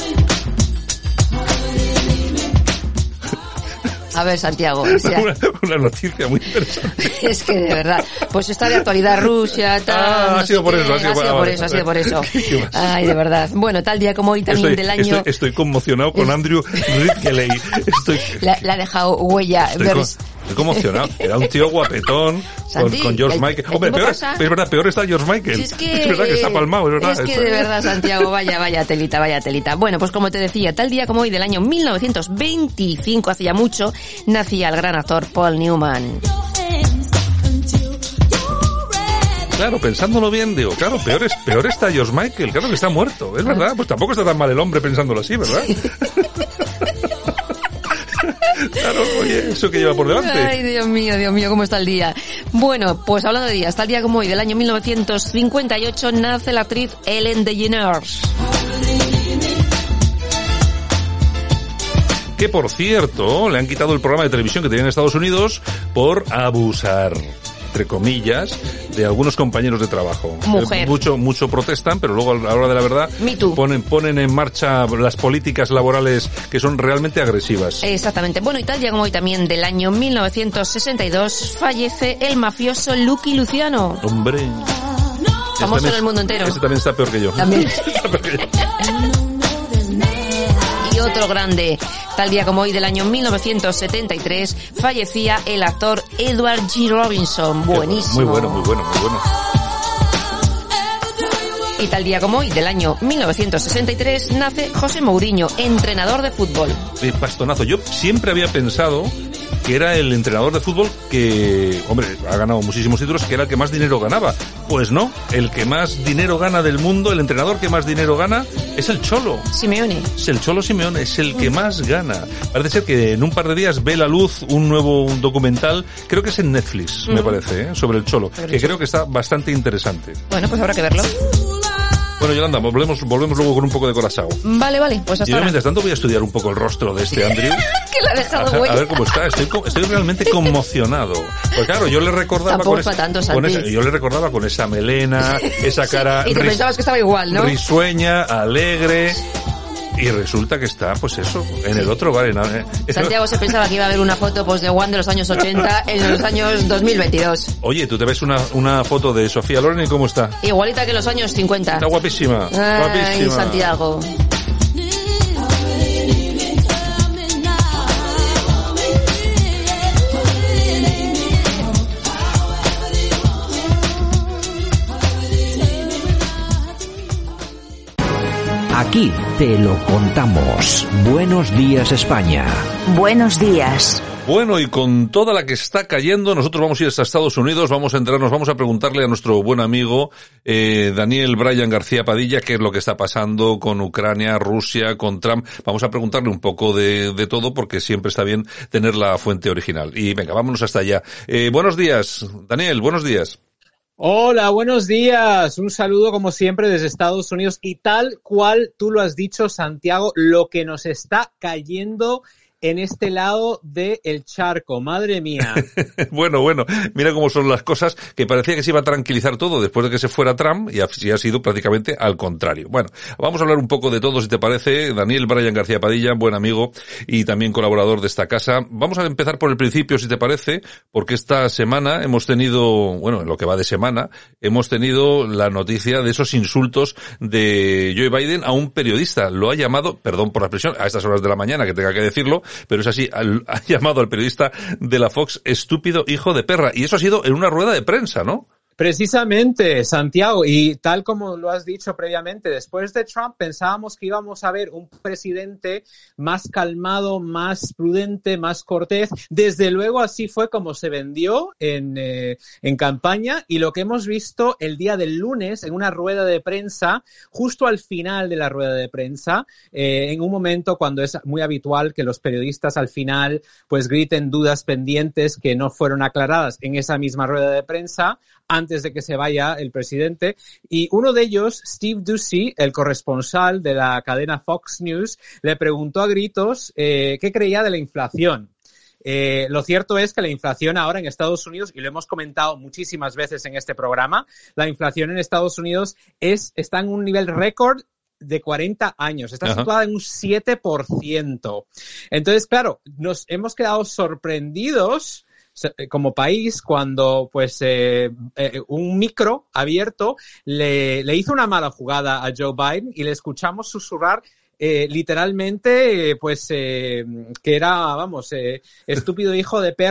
A ver, Santiago, o sea, Una, una noticia muy interesante. es que de verdad, pues está de actualidad Rusia, tal, Ah, ha no sido sé por qué, eso, ha sido por- por vale. eso, ha sido por eso. ¿Qué más? Ay, de verdad. Bueno, tal día como hoy también Estoy, del año estoy, estoy conmocionado con Andrew Ridgeley. Estoy, le, le ha dejado huella. estoy, ver- con- estoy conmocionado. Era un tío guapetón con, Santi, con George el- Michael. el Hombre, tiempo peor, pasa. es verdad, peor está George Michael. Si es que, verdad que está palmado, es verdad. Es que Está- de verdad, Santiago, vaya, vaya telita, vaya telita. Bueno, pues como te decía, tal día como hoy del año mil novecientos veinticinco, hacía mucho, nacía el gran actor Paul Newman. Claro, pensándolo bien, digo, claro, peor, es, peor está George Michael, claro que está muerto, es verdad, pues tampoco está tan mal el hombre pensándolo así, ¿verdad? Claro, oye, eso que lleva por delante. Ay, Dios mío, Dios mío, ¿cómo está el día? Bueno, pues hablando de día, está el día como hoy, del año mil novecientos cincuenta y ocho, nace la actriz Ellen DeGeneres. Que, por cierto, le han quitado el programa de televisión que tenía en Estados Unidos por abusar, entre comillas, de algunos compañeros de trabajo. Mujer. Mucho, mucho protestan, pero luego a la hora de la verdad Me too. ponen, ponen en marcha las políticas laborales que son realmente agresivas. Exactamente. Bueno, y tal día como hoy también del año mil novecientos sesenta y dos fallece el mafioso Lucky Luciano. Hombre. Famoso en el mundo entero. Ese también está peor que yo. También. Está peor que yo. Y otro grande. Tal día como hoy del año mil novecientos setenta y tres fallecía el actor Edward G. Robinson. Buenísimo. Muy bueno, muy bueno, muy bueno. Y tal día como hoy del año mil novecientos sesenta y tres nace José Mourinho, entrenador de fútbol. Eh, bastonazo. Yo siempre había pensado que era el entrenador de fútbol que, hombre, ha ganado muchísimos títulos, que era el que más dinero ganaba. Pues no, el que más dinero gana del mundo, el entrenador que más dinero gana, es el Cholo. Simeone. Es el Cholo Simeone, es el que más gana. Parece ser que en un par de días ve la luz un nuevo un documental, creo que es en Netflix, mm. me parece, ¿eh? sobre el Cholo, sobre que el creo Cholo. que está bastante interesante. Bueno, pues habrá que verlo. Bueno, Yolanda, volvemos, volvemos luego con un poco de corazao. Vale, vale, pues hasta y yo, ahora. mientras tanto voy a estudiar un poco el rostro de este Andrew. Que lo ha dejado a, huella. A ver cómo está, estoy, estoy realmente conmocionado. Pues claro, yo le recordaba Tampoco con, esa, tanto, con esa, yo le recordaba con esa melena, esa cara y te ris, pensabas que estaba igual, ¿no? Risueña, alegre. Y resulta que está, pues eso, en el otro bar. ¿eh? Santiago se pensaba que iba a haber una foto pues de One de los años ochenta en los años dos mil veintidós. Oye, tú te ves una, una foto de Sofía Loren y ¿cómo está? Igualita que en los años cincuenta. Está guapísima. Ay, guapísima. Santiago. Aquí te lo contamos. Buenos días, España. Buenos días. Bueno, y con toda la que está cayendo, nosotros vamos a ir hasta Estados Unidos, vamos a enterarnos, vamos a preguntarle a nuestro buen amigo eh, Daniel Bryan García Padilla qué es lo que está pasando con Ucrania, Rusia, con Trump. Vamos a preguntarle un poco de, de todo porque siempre está bien tener la fuente original. Y venga, vámonos hasta allá. Eh, buenos días, Daniel, buenos días. Hola, buenos días. Un saludo como siempre desde Estados Unidos y tal cual tú lo has dicho, Santiago, lo que nos está cayendo en este lado del charco. Madre mía. Bueno, bueno, mira cómo son las cosas, que parecía que se iba a tranquilizar todo después de que se fuera Trump y así ha sido prácticamente al contrario. Bueno, vamos a hablar un poco de todo, si te parece. Daniel Bryan García Padilla, buen amigo y también colaborador de esta casa. Vamos a empezar por el principio, si te parece, porque esta semana hemos tenido, bueno, en lo que va de semana, hemos tenido la noticia de esos insultos de Joe Biden a un periodista. Lo ha llamado, perdón por la expresión, a estas horas de la mañana que tenga que decirlo, pero es así, al, ha llamado al periodista de la Fox estúpido hijo de perra. Y eso ha sido en una rueda de prensa, ¿no? Precisamente, Santiago, y tal como lo has dicho previamente, después de Trump pensábamos que íbamos a ver un presidente más calmado, más prudente, más cortés. Desde luego así fue como se vendió en, eh, en campaña, y lo que hemos visto el día del lunes en una rueda de prensa, justo al final de la rueda de prensa, eh, en un momento cuando es muy habitual que los periodistas al final pues griten dudas pendientes que no fueron aclaradas en esa misma rueda de prensa, antes de que se vaya el presidente. Y uno de ellos, Steve Doocy, el corresponsal de la cadena Fox News, le preguntó a gritos eh, qué creía de la inflación. Eh, lo cierto es que la inflación ahora en Estados Unidos, y lo hemos comentado muchísimas veces en este programa, la inflación en Estados Unidos es, está en un nivel récord de cuarenta años, está Ajá. situada en un siete por ciento. Entonces, claro, nos hemos quedado sorprendidos como país cuando pues eh, eh, un micro abierto le, le hizo una mala jugada a Joe Biden y le escuchamos susurrar eh, literalmente eh, pues eh, que era, vamos, eh, estúpido hijo de perra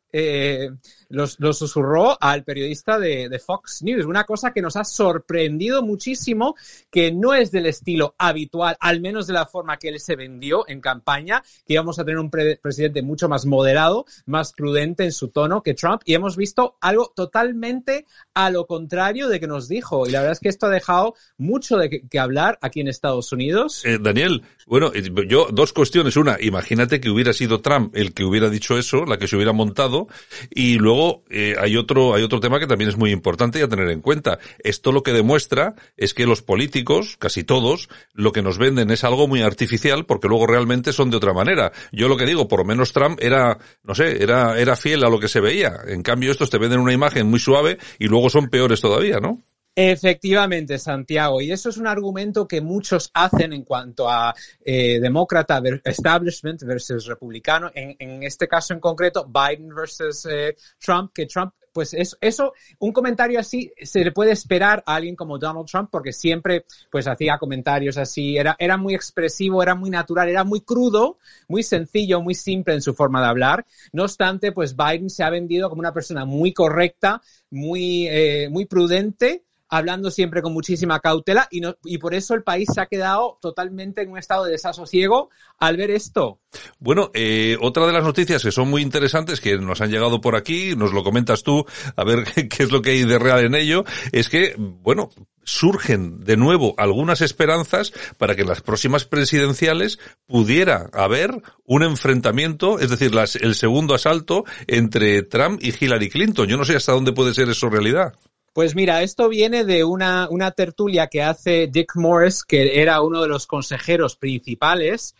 eh, los, los susurró al periodista de, de Fox News. Una cosa que nos ha sorprendido muchísimo, que no es del estilo habitual, al menos de la forma que él se vendió en campaña, que íbamos a tener un pre- presidente mucho más moderado, más prudente en su tono que Trump, y hemos visto algo totalmente a lo contrario de que nos dijo. Y la verdad es que esto ha dejado mucho de que, que hablar aquí en Estados Unidos. Eh, Daniel, bueno, yo, dos cuestiones. Una, imagínate que hubiera sido Trump el que hubiera dicho eso, la que se hubiera montado, y luego eh, hay otro hay otro tema que también es muy importante y a tener en cuenta. Esto lo que demuestra es que los políticos, casi todos, lo que nos venden es algo muy artificial, porque luego realmente son de otra manera. Yo lo que digo, por lo menos Trump era, no sé, era era fiel a lo que se veía. En cambio, estos te venden una imagen muy suave y luego son peores todavía, ¿no? Efectivamente, Santiago, y eso es un argumento que muchos hacen en cuanto a eh, demócrata establishment versus republicano, en, en este caso en concreto Biden versus eh, Trump, que Trump, pues eso, eso, un comentario así se le puede esperar a alguien como Donald Trump, porque siempre pues hacía comentarios así, era, era muy expresivo, era muy natural, era muy crudo, muy sencillo, muy simple en su forma de hablar. No obstante, pues Biden se ha vendido como una persona muy correcta, muy, eh, muy prudente, hablando siempre con muchísima cautela, y, no, y por eso el país se ha quedado totalmente en un estado de desasosiego al ver esto. Bueno, eh, otra de las noticias que son muy interesantes, que nos han llegado por aquí, nos lo comentas tú, a ver qué es lo que hay de real en ello, es que, bueno, surgen de nuevo algunas esperanzas para que en las próximas presidenciales pudiera haber un enfrentamiento, es decir, las, el segundo asalto entre Trump y Hillary Clinton. Yo no sé hasta dónde puede ser eso realidad. Pues mira, esto viene de una, una tertulia que hace Dick Morris, que era uno de los consejeros principales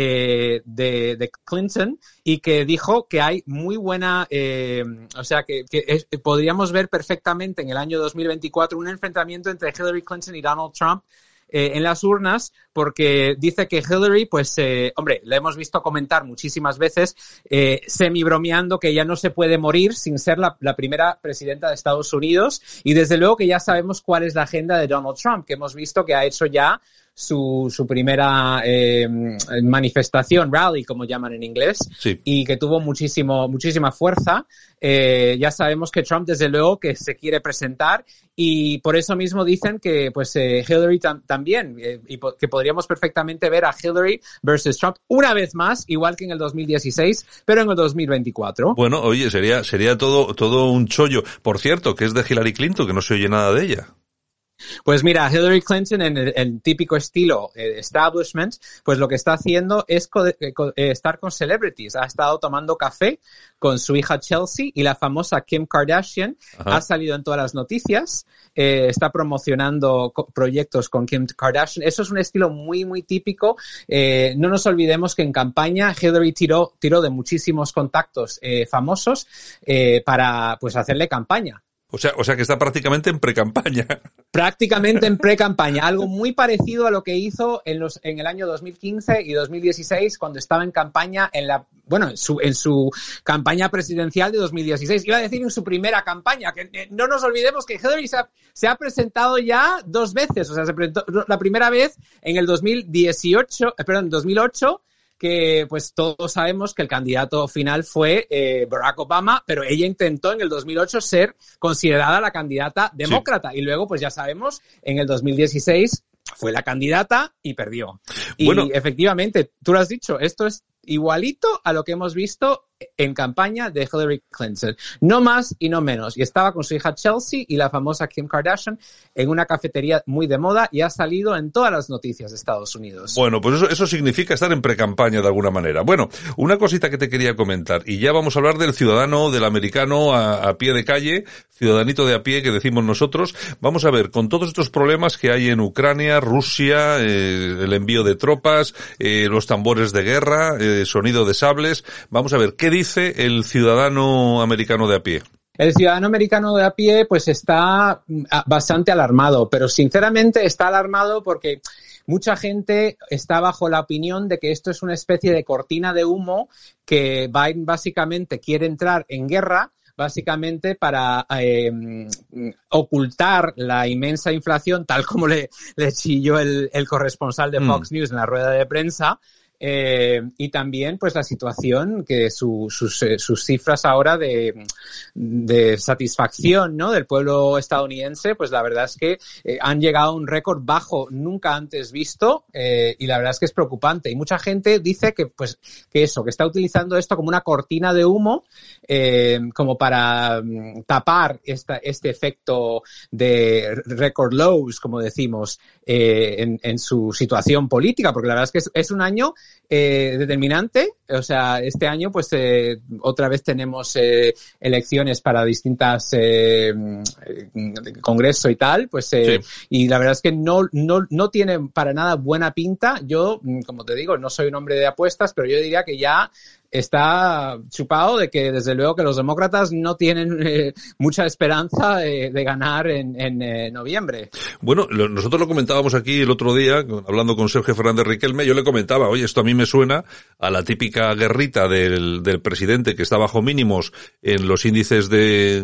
eh, de, de Clinton, y que dijo que hay muy buena, eh, o sea, que, que es, podríamos ver perfectamente en el año dos mil veinticuatro un enfrentamiento entre Hillary Clinton y Donald Trump Eh, en las urnas, porque dice que Hillary, pues, eh, hombre, la hemos visto comentar muchísimas veces, eh, semi-bromeando que ella no se puede morir sin ser la, la primera presidenta de Estados Unidos, y desde luego que ya sabemos cuál es la agenda de Donald Trump, que hemos visto que ha hecho ya su, su primera eh, manifestación, rally, como llaman en inglés, sí, y que tuvo muchísimo, muchísima fuerza. Eh, ya sabemos que Trump, desde luego, que se quiere presentar, y por eso mismo dicen que pues eh, Hillary tam- también, eh, y po- que podríamos perfectamente ver a Hillary versus Trump una vez más, igual que en el dos mil dieciséis, pero en el dos mil veinticuatro. Bueno, oye, sería sería todo todo un chollo. Por cierto, que es de Hillary Clinton, que no se oye nada de ella. Pues mira, Hillary Clinton, en el, el típico estilo eh, establishment, pues lo que está haciendo es co- eh, co- eh, estar con celebrities. Ha estado tomando café con su hija Chelsea, y la famosa Kim Kardashian Ajá. ha salido en todas las noticias. Eh, está promocionando co- proyectos con Kim Kardashian. Eso es un estilo muy, muy típico. Eh, no nos olvidemos que en campaña Hillary tiró, tiró de muchísimos contactos eh, famosos eh, para pues hacerle campaña. O sea, o sea que está prácticamente en pre-campaña. Prácticamente en pre-campaña. Algo muy parecido a lo que hizo en los en el año dos mil quince y dos mil dieciséis, cuando estaba en campaña en la, bueno, en su, en su campaña presidencial de dos mil dieciséis. Iba a decir en su primera campaña, que eh, no nos olvidemos que Hillary se ha, se ha presentado ya dos veces. O sea, se presentó la primera vez en el dos mil dieciocho, eh, perdón, dos mil ocho, que pues todos sabemos que el candidato final fue eh, Barack Obama, pero ella intentó en el dos mil ocho ser considerada la candidata demócrata, sí. Y luego pues ya sabemos, en el dos mil dieciséis fue la candidata y perdió. Bueno. Y efectivamente, tú lo has dicho, esto es igualito a lo que hemos visto en campaña de Hillary Clinton. No más y no menos. Y estaba con su hija Chelsea y la famosa Kim Kardashian en una cafetería muy de moda, y ha salido en todas las noticias de Estados Unidos. Bueno, pues eso, eso significa estar en precampaña de alguna manera. Bueno, una cosita que te quería comentar, y ya vamos a hablar del ciudadano, del americano a, a pie de calle, ciudadanito de a pie que decimos nosotros. Vamos a ver, con todos estos problemas que hay en Ucrania, Rusia, eh, el envío de tropas, eh, los tambores de guerra, eh, sonido de sables, vamos a ver, ¿qué dice el ciudadano americano de a pie? El ciudadano americano de a pie pues está bastante alarmado, pero sinceramente está alarmado porque mucha gente está bajo la opinión de que esto es una especie de cortina de humo, que Biden básicamente quiere entrar en guerra, básicamente para eh, ocultar la inmensa inflación, tal como le, le chilló el, el corresponsal de Fox mm. News en la rueda de prensa. Eh, y también, pues, la situación, que su, sus, eh, sus cifras ahora de, de satisfacción, ¿no?, del pueblo estadounidense, pues la verdad es que eh, han llegado a un récord bajo nunca antes visto, eh, y la verdad es que es preocupante. Y mucha gente dice que, pues, que eso, que está utilizando esto como una cortina de humo, eh, como para um, tapar esta, este efecto de record lows, como decimos, eh, en, en su situación política, porque la verdad es que es, es un año eh, determinante. O sea, este año, pues, eh, otra vez tenemos eh, elecciones para distintas eh, congreso y tal, pues, eh, sí. Y la verdad es que no, no, no tiene para nada buena pinta. Yo, como te digo, no soy un hombre de apuestas, pero yo diría que ya está chupado de que, desde luego, que los demócratas no tienen eh, mucha esperanza de, de ganar en, en eh, noviembre. Bueno, lo, nosotros lo comentábamos aquí el otro día, hablando con Sergio Fernández Riquelme. Yo le comentaba, oye, esto a mí me suena a la típica guerrita del, del presidente que está bajo mínimos en los índices de,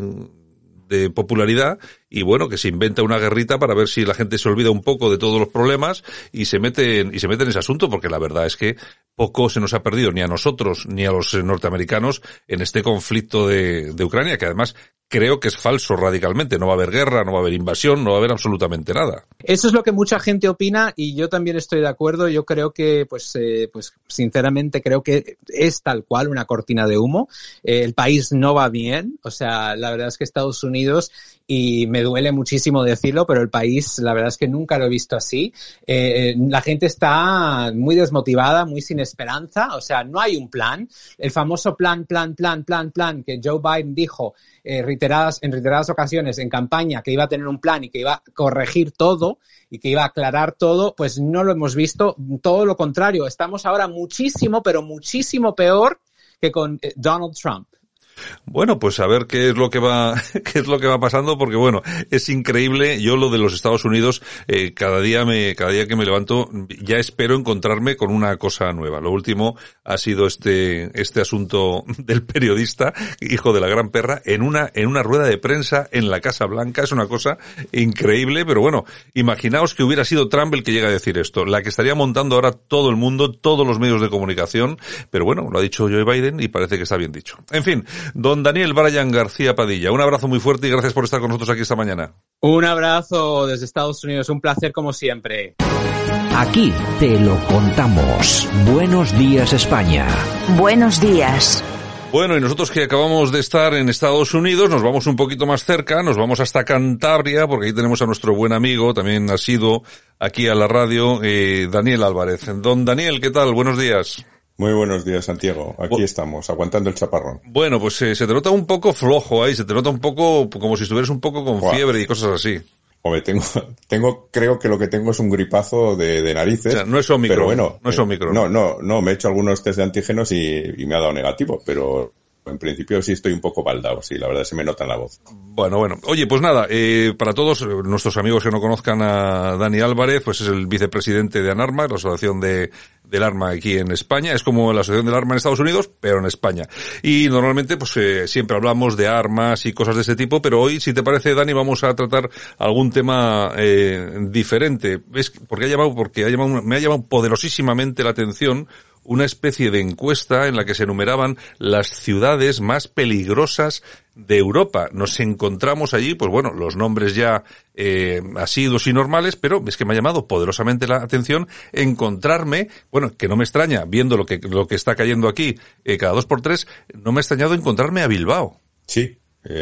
de popularidad, y bueno, que se inventa una guerrita para ver si la gente se olvida un poco de todos los problemas y se mete en, y se mete en ese asunto, porque la verdad es que poco se nos ha perdido, ni a nosotros ni a los norteamericanos, en este conflicto de, de Ucrania, que además creo que es falso radicalmente. No va a haber guerra, no va a haber invasión, no va a haber absolutamente nada. Eso es lo que mucha gente opina, y yo también estoy de acuerdo. Yo creo que, pues, eh, pues sinceramente creo que es tal cual una cortina de humo. Eh, el país no va bien. O sea, la verdad es que Estados Unidos, y me duele muchísimo decirlo, pero el país, la verdad es que nunca lo he visto así. Eh, la gente está muy desmotivada, muy sin esperanza. O sea, no hay un plan. El famoso plan, plan, plan, plan, plan que Joe Biden dijo eh, reiteradas, en reiteradas ocasiones en campaña, que iba a tener un plan y que iba a corregir todo y que iba a aclarar todo, pues no lo hemos visto. Todo lo contrario. Estamos ahora muchísimo, pero muchísimo peor que con eh, Donald Trump. Bueno, pues a ver qué es lo que va, qué es lo que va pasando, porque bueno, es increíble. Yo lo de los Estados Unidos, eh, cada día me, cada día que me levanto, ya espero encontrarme con una cosa nueva. Lo último ha sido este, este asunto del periodista, hijo de la gran perra, en una, en una rueda de prensa en la Casa Blanca. Es una cosa increíble, pero bueno, imaginaos que hubiera sido Trump el que llega a decir esto, la que estaría montando ahora todo el mundo, todos los medios de comunicación. Pero bueno, lo ha dicho Joe Biden y parece que está bien dicho. En fin. Don Daniel Bryan García Padilla, un abrazo muy fuerte y gracias por estar con nosotros aquí esta mañana. Un abrazo desde Estados Unidos, un placer como siempre. Aquí te lo contamos. Buenos días, España. Buenos días. Bueno, y nosotros que acabamos de estar en Estados Unidos, nos vamos un poquito más cerca, nos vamos hasta Cantabria, porque ahí tenemos a nuestro buen amigo, también ha sido aquí a la radio, eh, Daniel Álvarez. Don Daniel, ¿qué tal? Buenos días. Muy buenos días, Santiago. Aquí bueno, estamos, aguantando el chaparrón. Bueno, pues eh, se te nota un poco flojo ahí, se te nota un poco como si estuvieras un poco con wow. fiebre y cosas así. Hombre, tengo, tengo, creo que lo que tengo es un gripazo de, de narices. O sea, no es Omicron. Pero bueno, no es Omicron. Eh, no, no, no, me he hecho algunos test de antígenos y, y me ha dado negativo, pero en principio sí estoy un poco baldado, sí, la verdad se me nota en la voz. Bueno, bueno. Oye, pues nada, eh, para todos nuestros amigos que no conozcan a Dani Álvarez, pues es el vicepresidente de ANARMA, la asociación de del arma aquí en España. Es como la asociación del arma en Estados Unidos, pero en España. Y normalmente, pues eh, siempre hablamos de armas y cosas de ese tipo, pero hoy, si te parece, Dani, vamos a tratar algún tema eh, diferente. ¿Ves? Porque ha llamado, porque ha llamado, me ha llamado poderosísimamente la atención una especie de encuesta en la que se enumeraban las ciudades más peligrosas de Europa. Nos encontramos allí, pues bueno, los nombres ya eh, asiduos y normales, pero es que me ha llamado poderosamente la atención encontrarme, bueno, que no me extraña, viendo lo que lo que está cayendo aquí eh, cada dos por tres, no me ha extrañado encontrarme a Bilbao. Sí,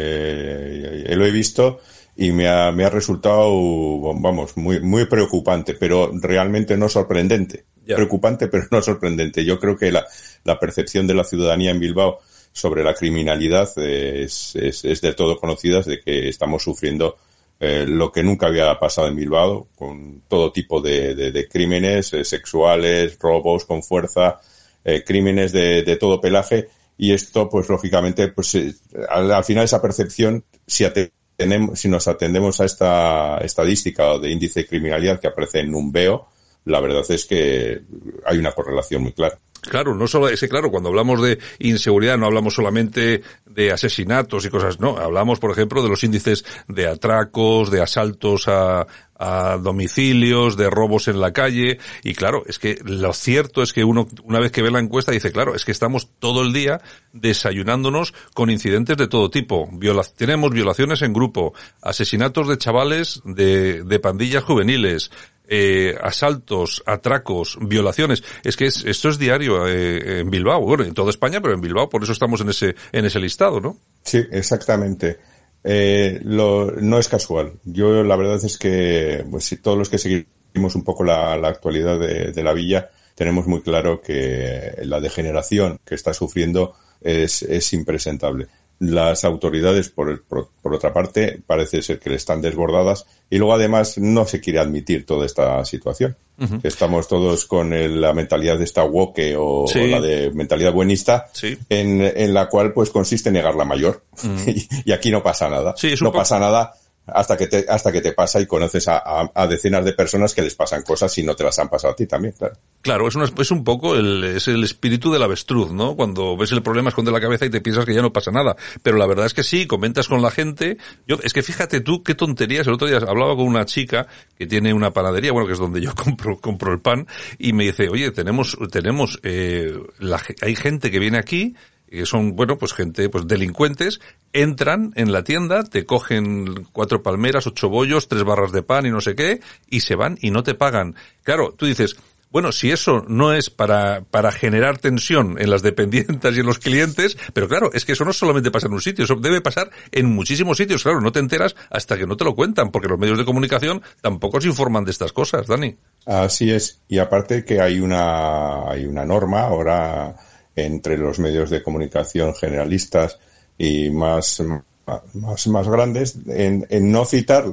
eh, lo he visto y me ha, me ha resultado, vamos, muy, muy preocupante, pero realmente no sorprendente. Ya. Preocupante, pero no sorprendente. Yo creo que la, la percepción de la ciudadanía en Bilbao sobre la criminalidad es, es, es de todo conocida, de que estamos sufriendo eh, lo que nunca había pasado en Bilbao, con todo tipo de, de, de crímenes eh, sexuales, robos con fuerza, eh, crímenes de, de todo pelaje, y esto, pues lógicamente, pues eh, al, al final esa percepción, si atendemos, si nos atendemos a esta estadística de índice de criminalidad que aparece en Numbeo, la verdad es que hay una correlación muy clara. Claro, no solo ese, claro, cuando hablamos de inseguridad no hablamos solamente de asesinatos y cosas, no, hablamos, por ejemplo, de los índices de atracos, de asaltos a, a domicilios, de robos en la calle, y claro, es que lo cierto es que uno, una vez que ve la encuesta, dice, claro, es que estamos todo el día desayunándonos con incidentes de todo tipo. Viola- tenemos violaciones en grupo, asesinatos de chavales de, de pandillas juveniles, Eh, asaltos, atracos, violaciones. Es que es, esto es diario eh, en Bilbao, bueno, en toda España, pero en Bilbao, por eso estamos en ese en ese listado, ¿no? Sí, exactamente. Eh, lo, no es casual. Yo la verdad es que, pues, si todos los que seguimos un poco la, la actualidad de, de la villa, tenemos muy claro que la degeneración que está sufriendo es, es impresentable. Las autoridades, por, por, por otra parte, parece ser que le están desbordadas y luego además no se quiere admitir toda esta situación. Uh-huh. Estamos todos con el, la mentalidad de esta woke o, sí. o la de mentalidad buenista, sí. en, en la cual pues consiste en negar la mayor. Uh-huh. y, y aquí no pasa nada. Sí, no po- pasa nada hasta que te hasta que te pasa y conoces a, a, a decenas de personas que les pasan cosas y no te las han pasado a ti también, claro. Claro, es, una, es un poco el, es el espíritu del avestruz, ¿no? Cuando ves el problema, esconde la cabeza y te piensas que ya no pasa nada. Pero la verdad es que sí, comentas con la gente. Yo, es que fíjate tú qué tonterías. El otro día hablaba con una chica que tiene una panadería, bueno, que es donde yo compro, compro el pan, y me dice, oye, tenemos, tenemos, eh, la, hay gente que viene aquí, que son, bueno, pues gente, pues delincuentes, entran en la tienda, te cogen cuatro palmeras, ocho bollos, tres barras de pan y no sé qué, y se van y no te pagan. Claro, tú dices, bueno, si eso no es para, para generar tensión en las dependientas y en los clientes, pero claro, es que eso no solamente pasa en un sitio, eso debe pasar en muchísimos sitios. Claro, no te enteras hasta que no te lo cuentan, porque los medios de comunicación tampoco se informan de estas cosas, Dani. Así es, y aparte que hay una, hay una norma ahora entre los medios de comunicación generalistas y más, más, más grandes en, en no citar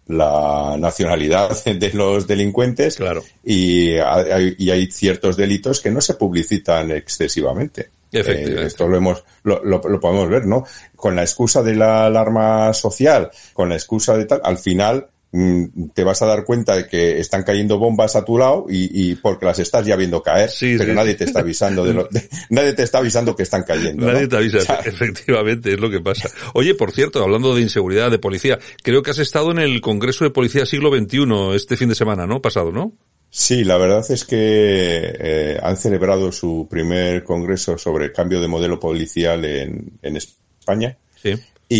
la nacionalidad de los delincuentes. Claro. y, hay, y hay ciertos delitos que no se publicitan excesivamente. Efectivamente. Eh, esto lo hemos, lo, lo, lo podemos ver, ¿no? Con la excusa de la alarma social, con la excusa de tal, al final te vas a dar cuenta de que están cayendo bombas a tu lado y, y porque las estás ya viendo caer, sí, pero sí. nadie te está avisando de lo, de, nadie te está avisando que están cayendo. Nadie ¿no? te avisa, o sea, efectivamente, es lo que pasa. Oye, por cierto, hablando de inseguridad, de policía, creo que has estado en el Congreso de Policía Siglo veintiuno este fin de semana, ¿no? Pasado, ¿no? Sí, la verdad es que eh, han celebrado su primer congreso sobre cambio de modelo policial en, en España. Sí.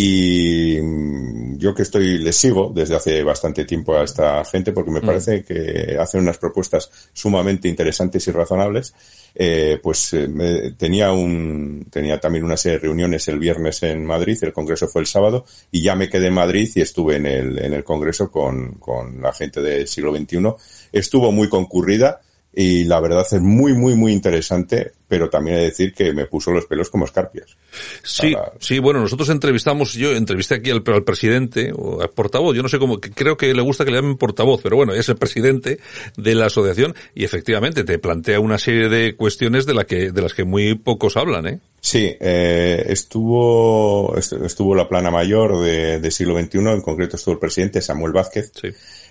Y yo que estoy, les sigo desde hace bastante tiempo a esta gente porque me parece mm. que hacen unas propuestas sumamente interesantes y razonables. Eh, pues eh, me, tenía un, tenía también una serie de reuniones el viernes en Madrid, el congreso fue el sábado, y ya me quedé en Madrid y estuve en el, en el congreso con, con la gente del siglo veintiuno. Estuvo muy concurrida. Y la verdad es muy, muy, muy interesante, pero también he de decir que me puso los pelos como escarpias. Sí, Para... sí, bueno, nosotros entrevistamos, yo entrevisté aquí al, al presidente, o al portavoz, yo no sé cómo, creo que le gusta que le llamen portavoz, pero bueno, es el presidente de la asociación y efectivamente te plantea una serie de cuestiones de, la que, de las que muy pocos hablan, ¿eh? Sí, eh, estuvo, estuvo la plana mayor de, de siglo veintiuno, en concreto estuvo el presidente Samuel Vázquez. Sí.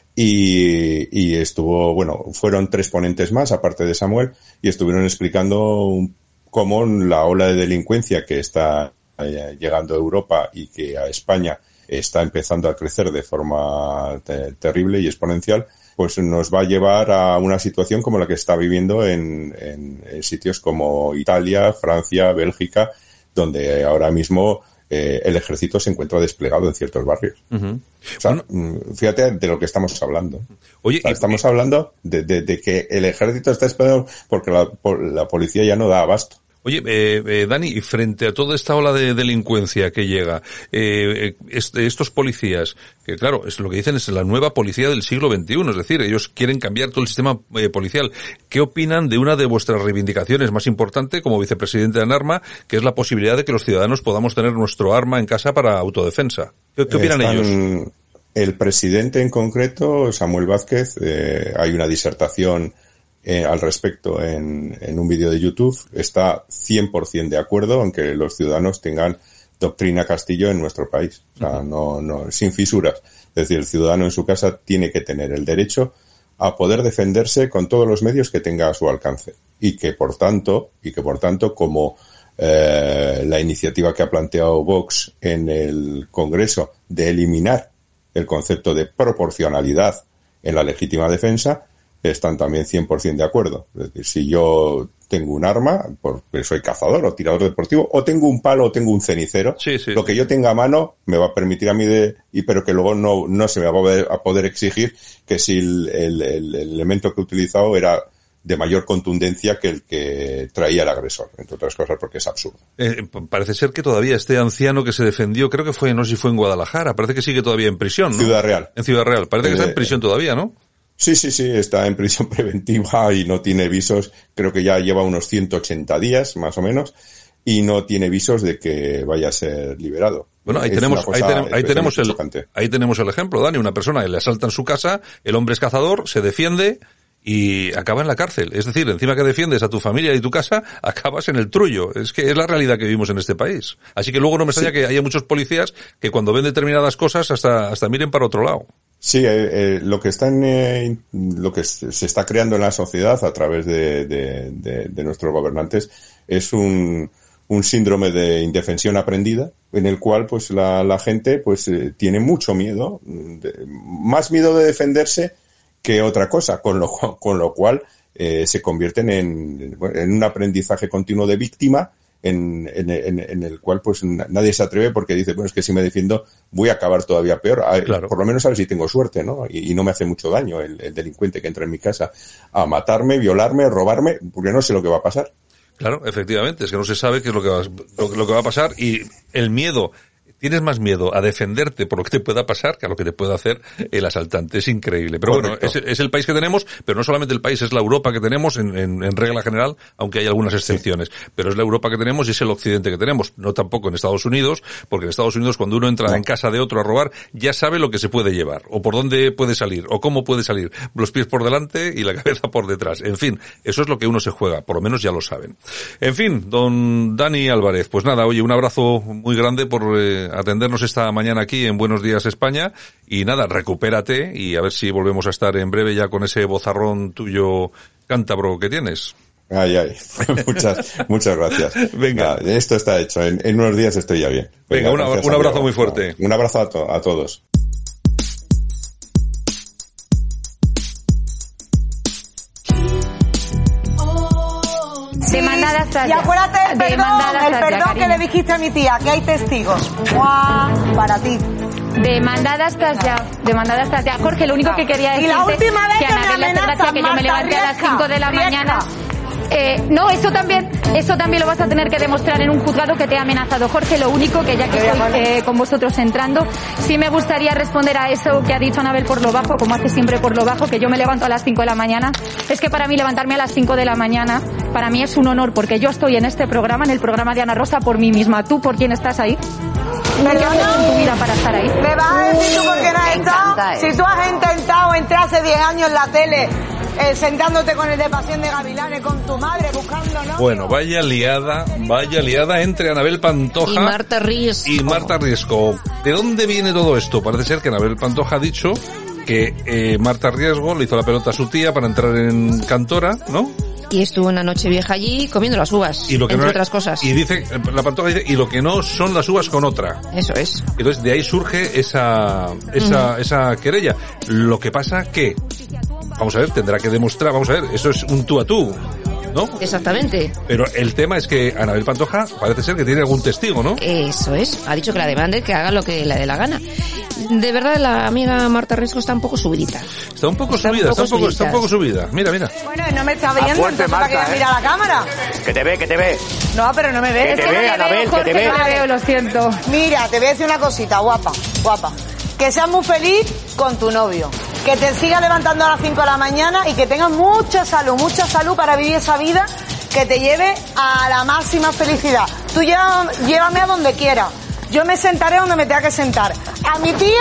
Y, y estuvo, bueno, fueron tres ponentes más, aparte de Samuel, y estuvieron explicando cómo la ola de delincuencia que está llegando a Europa y que a España está empezando a crecer de forma te- terrible y exponencial, pues nos va a llevar a una situación como la que está viviendo en, en, en sitios como Italia, Francia, Bélgica, donde ahora mismo Eh, el ejército se encuentra desplegado en ciertos barrios. Uh-huh. O sea, bueno, fíjate de lo que estamos hablando. Oye, o sea, y, estamos hablando de, de, de que el ejército está desplegado porque la, por, la policía ya no da abasto. Oye, eh, eh, Dani, y frente a toda esta ola de delincuencia que llega, eh, este, estos policías, que claro, es lo que dicen es la nueva policía del siglo veintiuno, es decir, ellos quieren cambiar todo el sistema eh, policial. ¿Qué opinan de una de vuestras reivindicaciones más importante como vicepresidente de ANARMA, que es la posibilidad de que los ciudadanos podamos tener nuestro arma en casa para autodefensa? ¿Qué, qué opinan Están, ellos? El presidente en concreto, Samuel Vázquez, eh, hay una disertación Eh, al respecto en, en un vídeo de YouTube, está cien por ciento de acuerdo en que los ciudadanos tengan doctrina Castillo en nuestro país. O sea, no, no, sin fisuras. Es decir, el ciudadano en su casa tiene que tener el derecho a poder defenderse con todos los medios que tenga a su alcance. Y que por tanto, y que por tanto, como eh, la iniciativa que ha planteado Vox en el Congreso de eliminar el concepto de proporcionalidad en la legítima defensa, están también cien por ciento de acuerdo. Es decir, si yo tengo un arma, porque soy cazador o tirador deportivo, o tengo un palo o tengo un cenicero, sí, sí. lo que yo tenga a mano me va a permitir a mí de, y pero que luego no, no se me va a poder, a poder exigir que si el, el, el, el elemento que he utilizado era de mayor contundencia que el que traía el agresor, entre otras cosas porque es absurdo. Eh, parece ser que todavía este anciano que se defendió, creo que fue, no sé si fue en Guadalajara, parece que sigue todavía en prisión, ¿no? Ciudad Real. En Ciudad Real, parece que eh, está en prisión todavía, ¿no? Sí, sí, sí, está en prisión preventiva y no tiene visos, creo que ya lleva unos ciento ochenta días, más o menos, y no tiene visos de que vaya a ser liberado. Bueno, ahí es tenemos, ahí tenemos, ahí tenemos el, chocante. ahí tenemos el ejemplo, Dani, una persona que le asalta en su casa, el hombre es cazador, se defiende y acaba en la cárcel. Es decir, encima que defiendes a tu familia y tu casa, acabas en el trullo. Es que es la realidad que vivimos en este país. Así que luego no me extraña sí. que haya muchos policías que cuando ven determinadas cosas hasta, hasta miren para otro lado. Sí, eh, eh, lo que están, eh, lo que se está creando en la sociedad a través de, de, de, de nuestros gobernantes es un, un síndrome de indefensión aprendida, en el cual pues la, la gente pues eh, tiene mucho miedo, de, más miedo de defenderse que otra cosa, con lo, con lo cual eh, se convierten en, en un aprendizaje continuo de víctima, en, en, en, en el cual pues nadie se atreve porque dice, bueno, es que si me defiendo voy a acabar todavía peor, a, claro. por lo menos a ver si tengo suerte, ¿no? Y, y no me hace mucho daño el, el delincuente que entra en mi casa a matarme, violarme, robarme, porque no sé lo que va a pasar. Claro, efectivamente, es que no se sabe qué es lo que va, lo, lo que va a pasar y el miedo. Tienes más miedo a defenderte por lo que te pueda pasar que a lo que te pueda hacer el asaltante. Es increíble. Pero Correcto. bueno, es, es el país que tenemos, pero no solamente el país, es la Europa que tenemos en, en, en regla general, aunque hay algunas excepciones. Sí. Pero es la Europa que tenemos y es el occidente que tenemos. No tampoco en Estados Unidos, porque en Estados Unidos cuando uno entra no. en casa de otro a robar, ya sabe lo que se puede llevar, o por dónde puede salir, o cómo puede salir. Los pies por delante y la cabeza por detrás. En fin, eso es lo que uno se juega. Por lo menos ya lo saben. En fin, don Dani Álvarez, pues nada, oye, un abrazo muy grande por eh, atendernos esta mañana aquí en Buenos Días España y nada, recupérate y a ver si volvemos a estar en breve ya con ese bozarrón tuyo cántabro que tienes. Ay, ay, muchas, muchas gracias. Venga. Nada, esto está hecho, en, en unos días estoy ya bien. Venga, Venga una, un abrazo muy fuerte. Un abrazo a, to- a todos. Demandadas tras y acuérdate del perdón, Demandadas el tras perdón ya, que le dijiste a mi tía, que hay testigos. ¡Guau! Para ti. Demandadas tras ya, demandadas tras ya. Jorge, lo único que quería decirte y la última vez que, que a Anabel me le hace gracia que yo me levanté a las cinco de la Riesca. mañana. Eh, no, eso también, eso también lo vas a tener que demostrar en un juzgado que te ha amenazado. Jorge, lo único que ya que estoy eh, con vosotros entrando, sí me gustaría responder a eso que ha dicho Anabel por lo bajo, como hace siempre por lo bajo, que yo me levanto a las cinco de la mañana. Es que para mí levantarme a las cinco de la mañana, para mí es un honor, porque yo estoy en este programa, en el programa de Ana Rosa, por mí misma. ¿Tú por quién estás ahí? ¿Qué haces en tu vida para estar ahí? ¿Me vas a decir tú por qué no has estado? Si tú has intentado entrar hace diez años en la tele, eh, sentándote con el de Pasión de Gavilanes, con tu madre, buscando, ¿no? Bueno, vaya liada, vaya liada entre Anabel Pantoja y Marta Riesco. Y Marta Riesco. ¿De dónde viene todo esto? Parece ser que Anabel Pantoja ha dicho que eh, Marta Riesco le hizo la pelota a su tía para entrar en Cantora, ¿no? Y estuvo una noche vieja allí comiendo las uvas, y lo que entre no, otras cosas. Y dice, la Pantoja dice, y lo que no son las uvas con otra. Eso es. Entonces de ahí surge esa, esa, uh-huh. esa querella. Lo que pasa que, vamos a ver, tendrá que demostrar, vamos a ver, eso es un tú a tú, ¿no? Exactamente. Pero el tema es que Anabel Pantoja parece ser que tiene algún testigo, ¿no? Eso es. Ha dicho que la demande, que haga lo que le dé la gana. De verdad, la amiga Marta Riesco está un poco subidita. Está un poco está subida, un poco está, un poco, está un poco subida. Mira, mira. Bueno, no me está viendo, fuerte, entonces Marta, ¿para qué ¿eh? mira la cámara? Que te ve, que te ve. No, pero no me ve. Que es te que ve, no me Anabel, veo, que Jorge, te ve. no me veo, lo siento. Mira, te voy a decir una cosita, guapa, guapa. Que seas muy feliz con tu novio. Que te siga levantando a las cinco de la mañana y que tengas mucha salud, mucha salud para vivir esa vida que te lleve a la máxima felicidad. Tú lleva, llévame a donde quieras. Yo me sentaré donde me tenga que sentar. A mi tía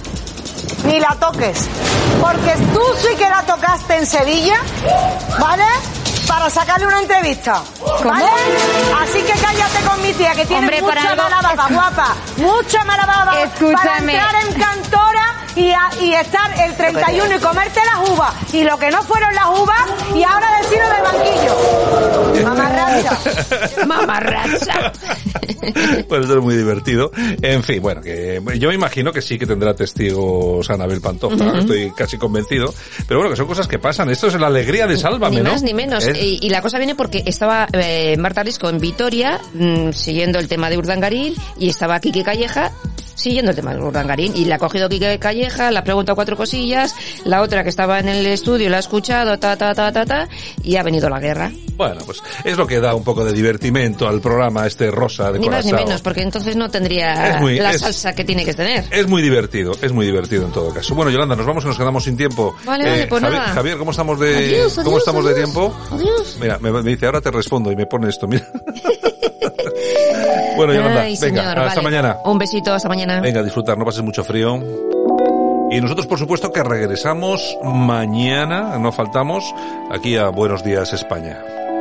ni la toques, porque tú sí que la tocaste en Sevilla, ¿vale? Para sacarle una entrevista, ¿vale? Así que cállate con mi tía, que tiene Hombre, mucha algo... mala baba, guapa, mucha mala baba. Escúchame. Para entrar en Cantora y, a, y estar el treinta y uno y comerte las uvas y lo que no fueron las uvas y ahora decirlo del banquillo. Mamarracha. Mamarracha. Pues eso es muy divertido. En fin, bueno, que yo me imagino que sí que tendrá testigos Anabel Pantoja, uh-huh. Estoy casi convencido. Pero bueno, que son cosas que pasan. Esto es la alegría de Sálvame, ni ¿no? Ni más ni menos. Es... Y, y la cosa viene porque estaba eh, Marta Risco en Vitoria, mmm, siguiendo el tema de Urdangarín, y estaba Quique Calleja siguiendo el tema de Urdangarín, y le ha cogido Quique Calleja, le ha preguntado cuatro cosillas, la otra que estaba en el estudio la ha escuchado, ta, ta, ta, ta, ta, y ha venido la guerra. Bueno, pues es lo que da un poco de divertimento al programa este rosa de Ni Corazao. más ni menos, porque entonces no tendría muy, la es, salsa que tiene que tener. Es muy divertido, es muy divertido en todo caso. Bueno, Yolanda, nos vamos y nos quedamos sin tiempo. Vale, eh, vale, pues Javier, nada. Javier, ¿cómo estamos de, adiós, ¿cómo adiós, estamos adiós, de tiempo? Adiós. Mira, me, me dice, ahora te respondo y me pone esto, mira. Bueno, Yolanda, Ay, venga, señor, hasta vale. mañana. Un besito, hasta mañana. Venga, a disfrutar, no pases mucho frío. Y nosotros, por supuesto, que regresamos mañana, no faltamos, aquí a Buenos Días España.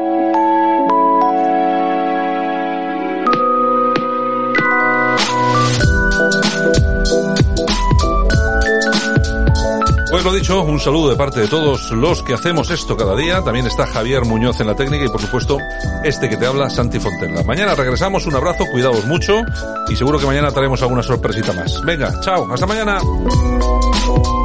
Pues lo dicho, un saludo de parte de todos los que hacemos esto cada día. También está Javier Muñoz en la técnica y, por supuesto, este que te habla, Santi Fontenla. Mañana regresamos, un abrazo, cuidaos mucho y seguro que mañana traemos alguna sorpresita más. Venga, chao, hasta mañana.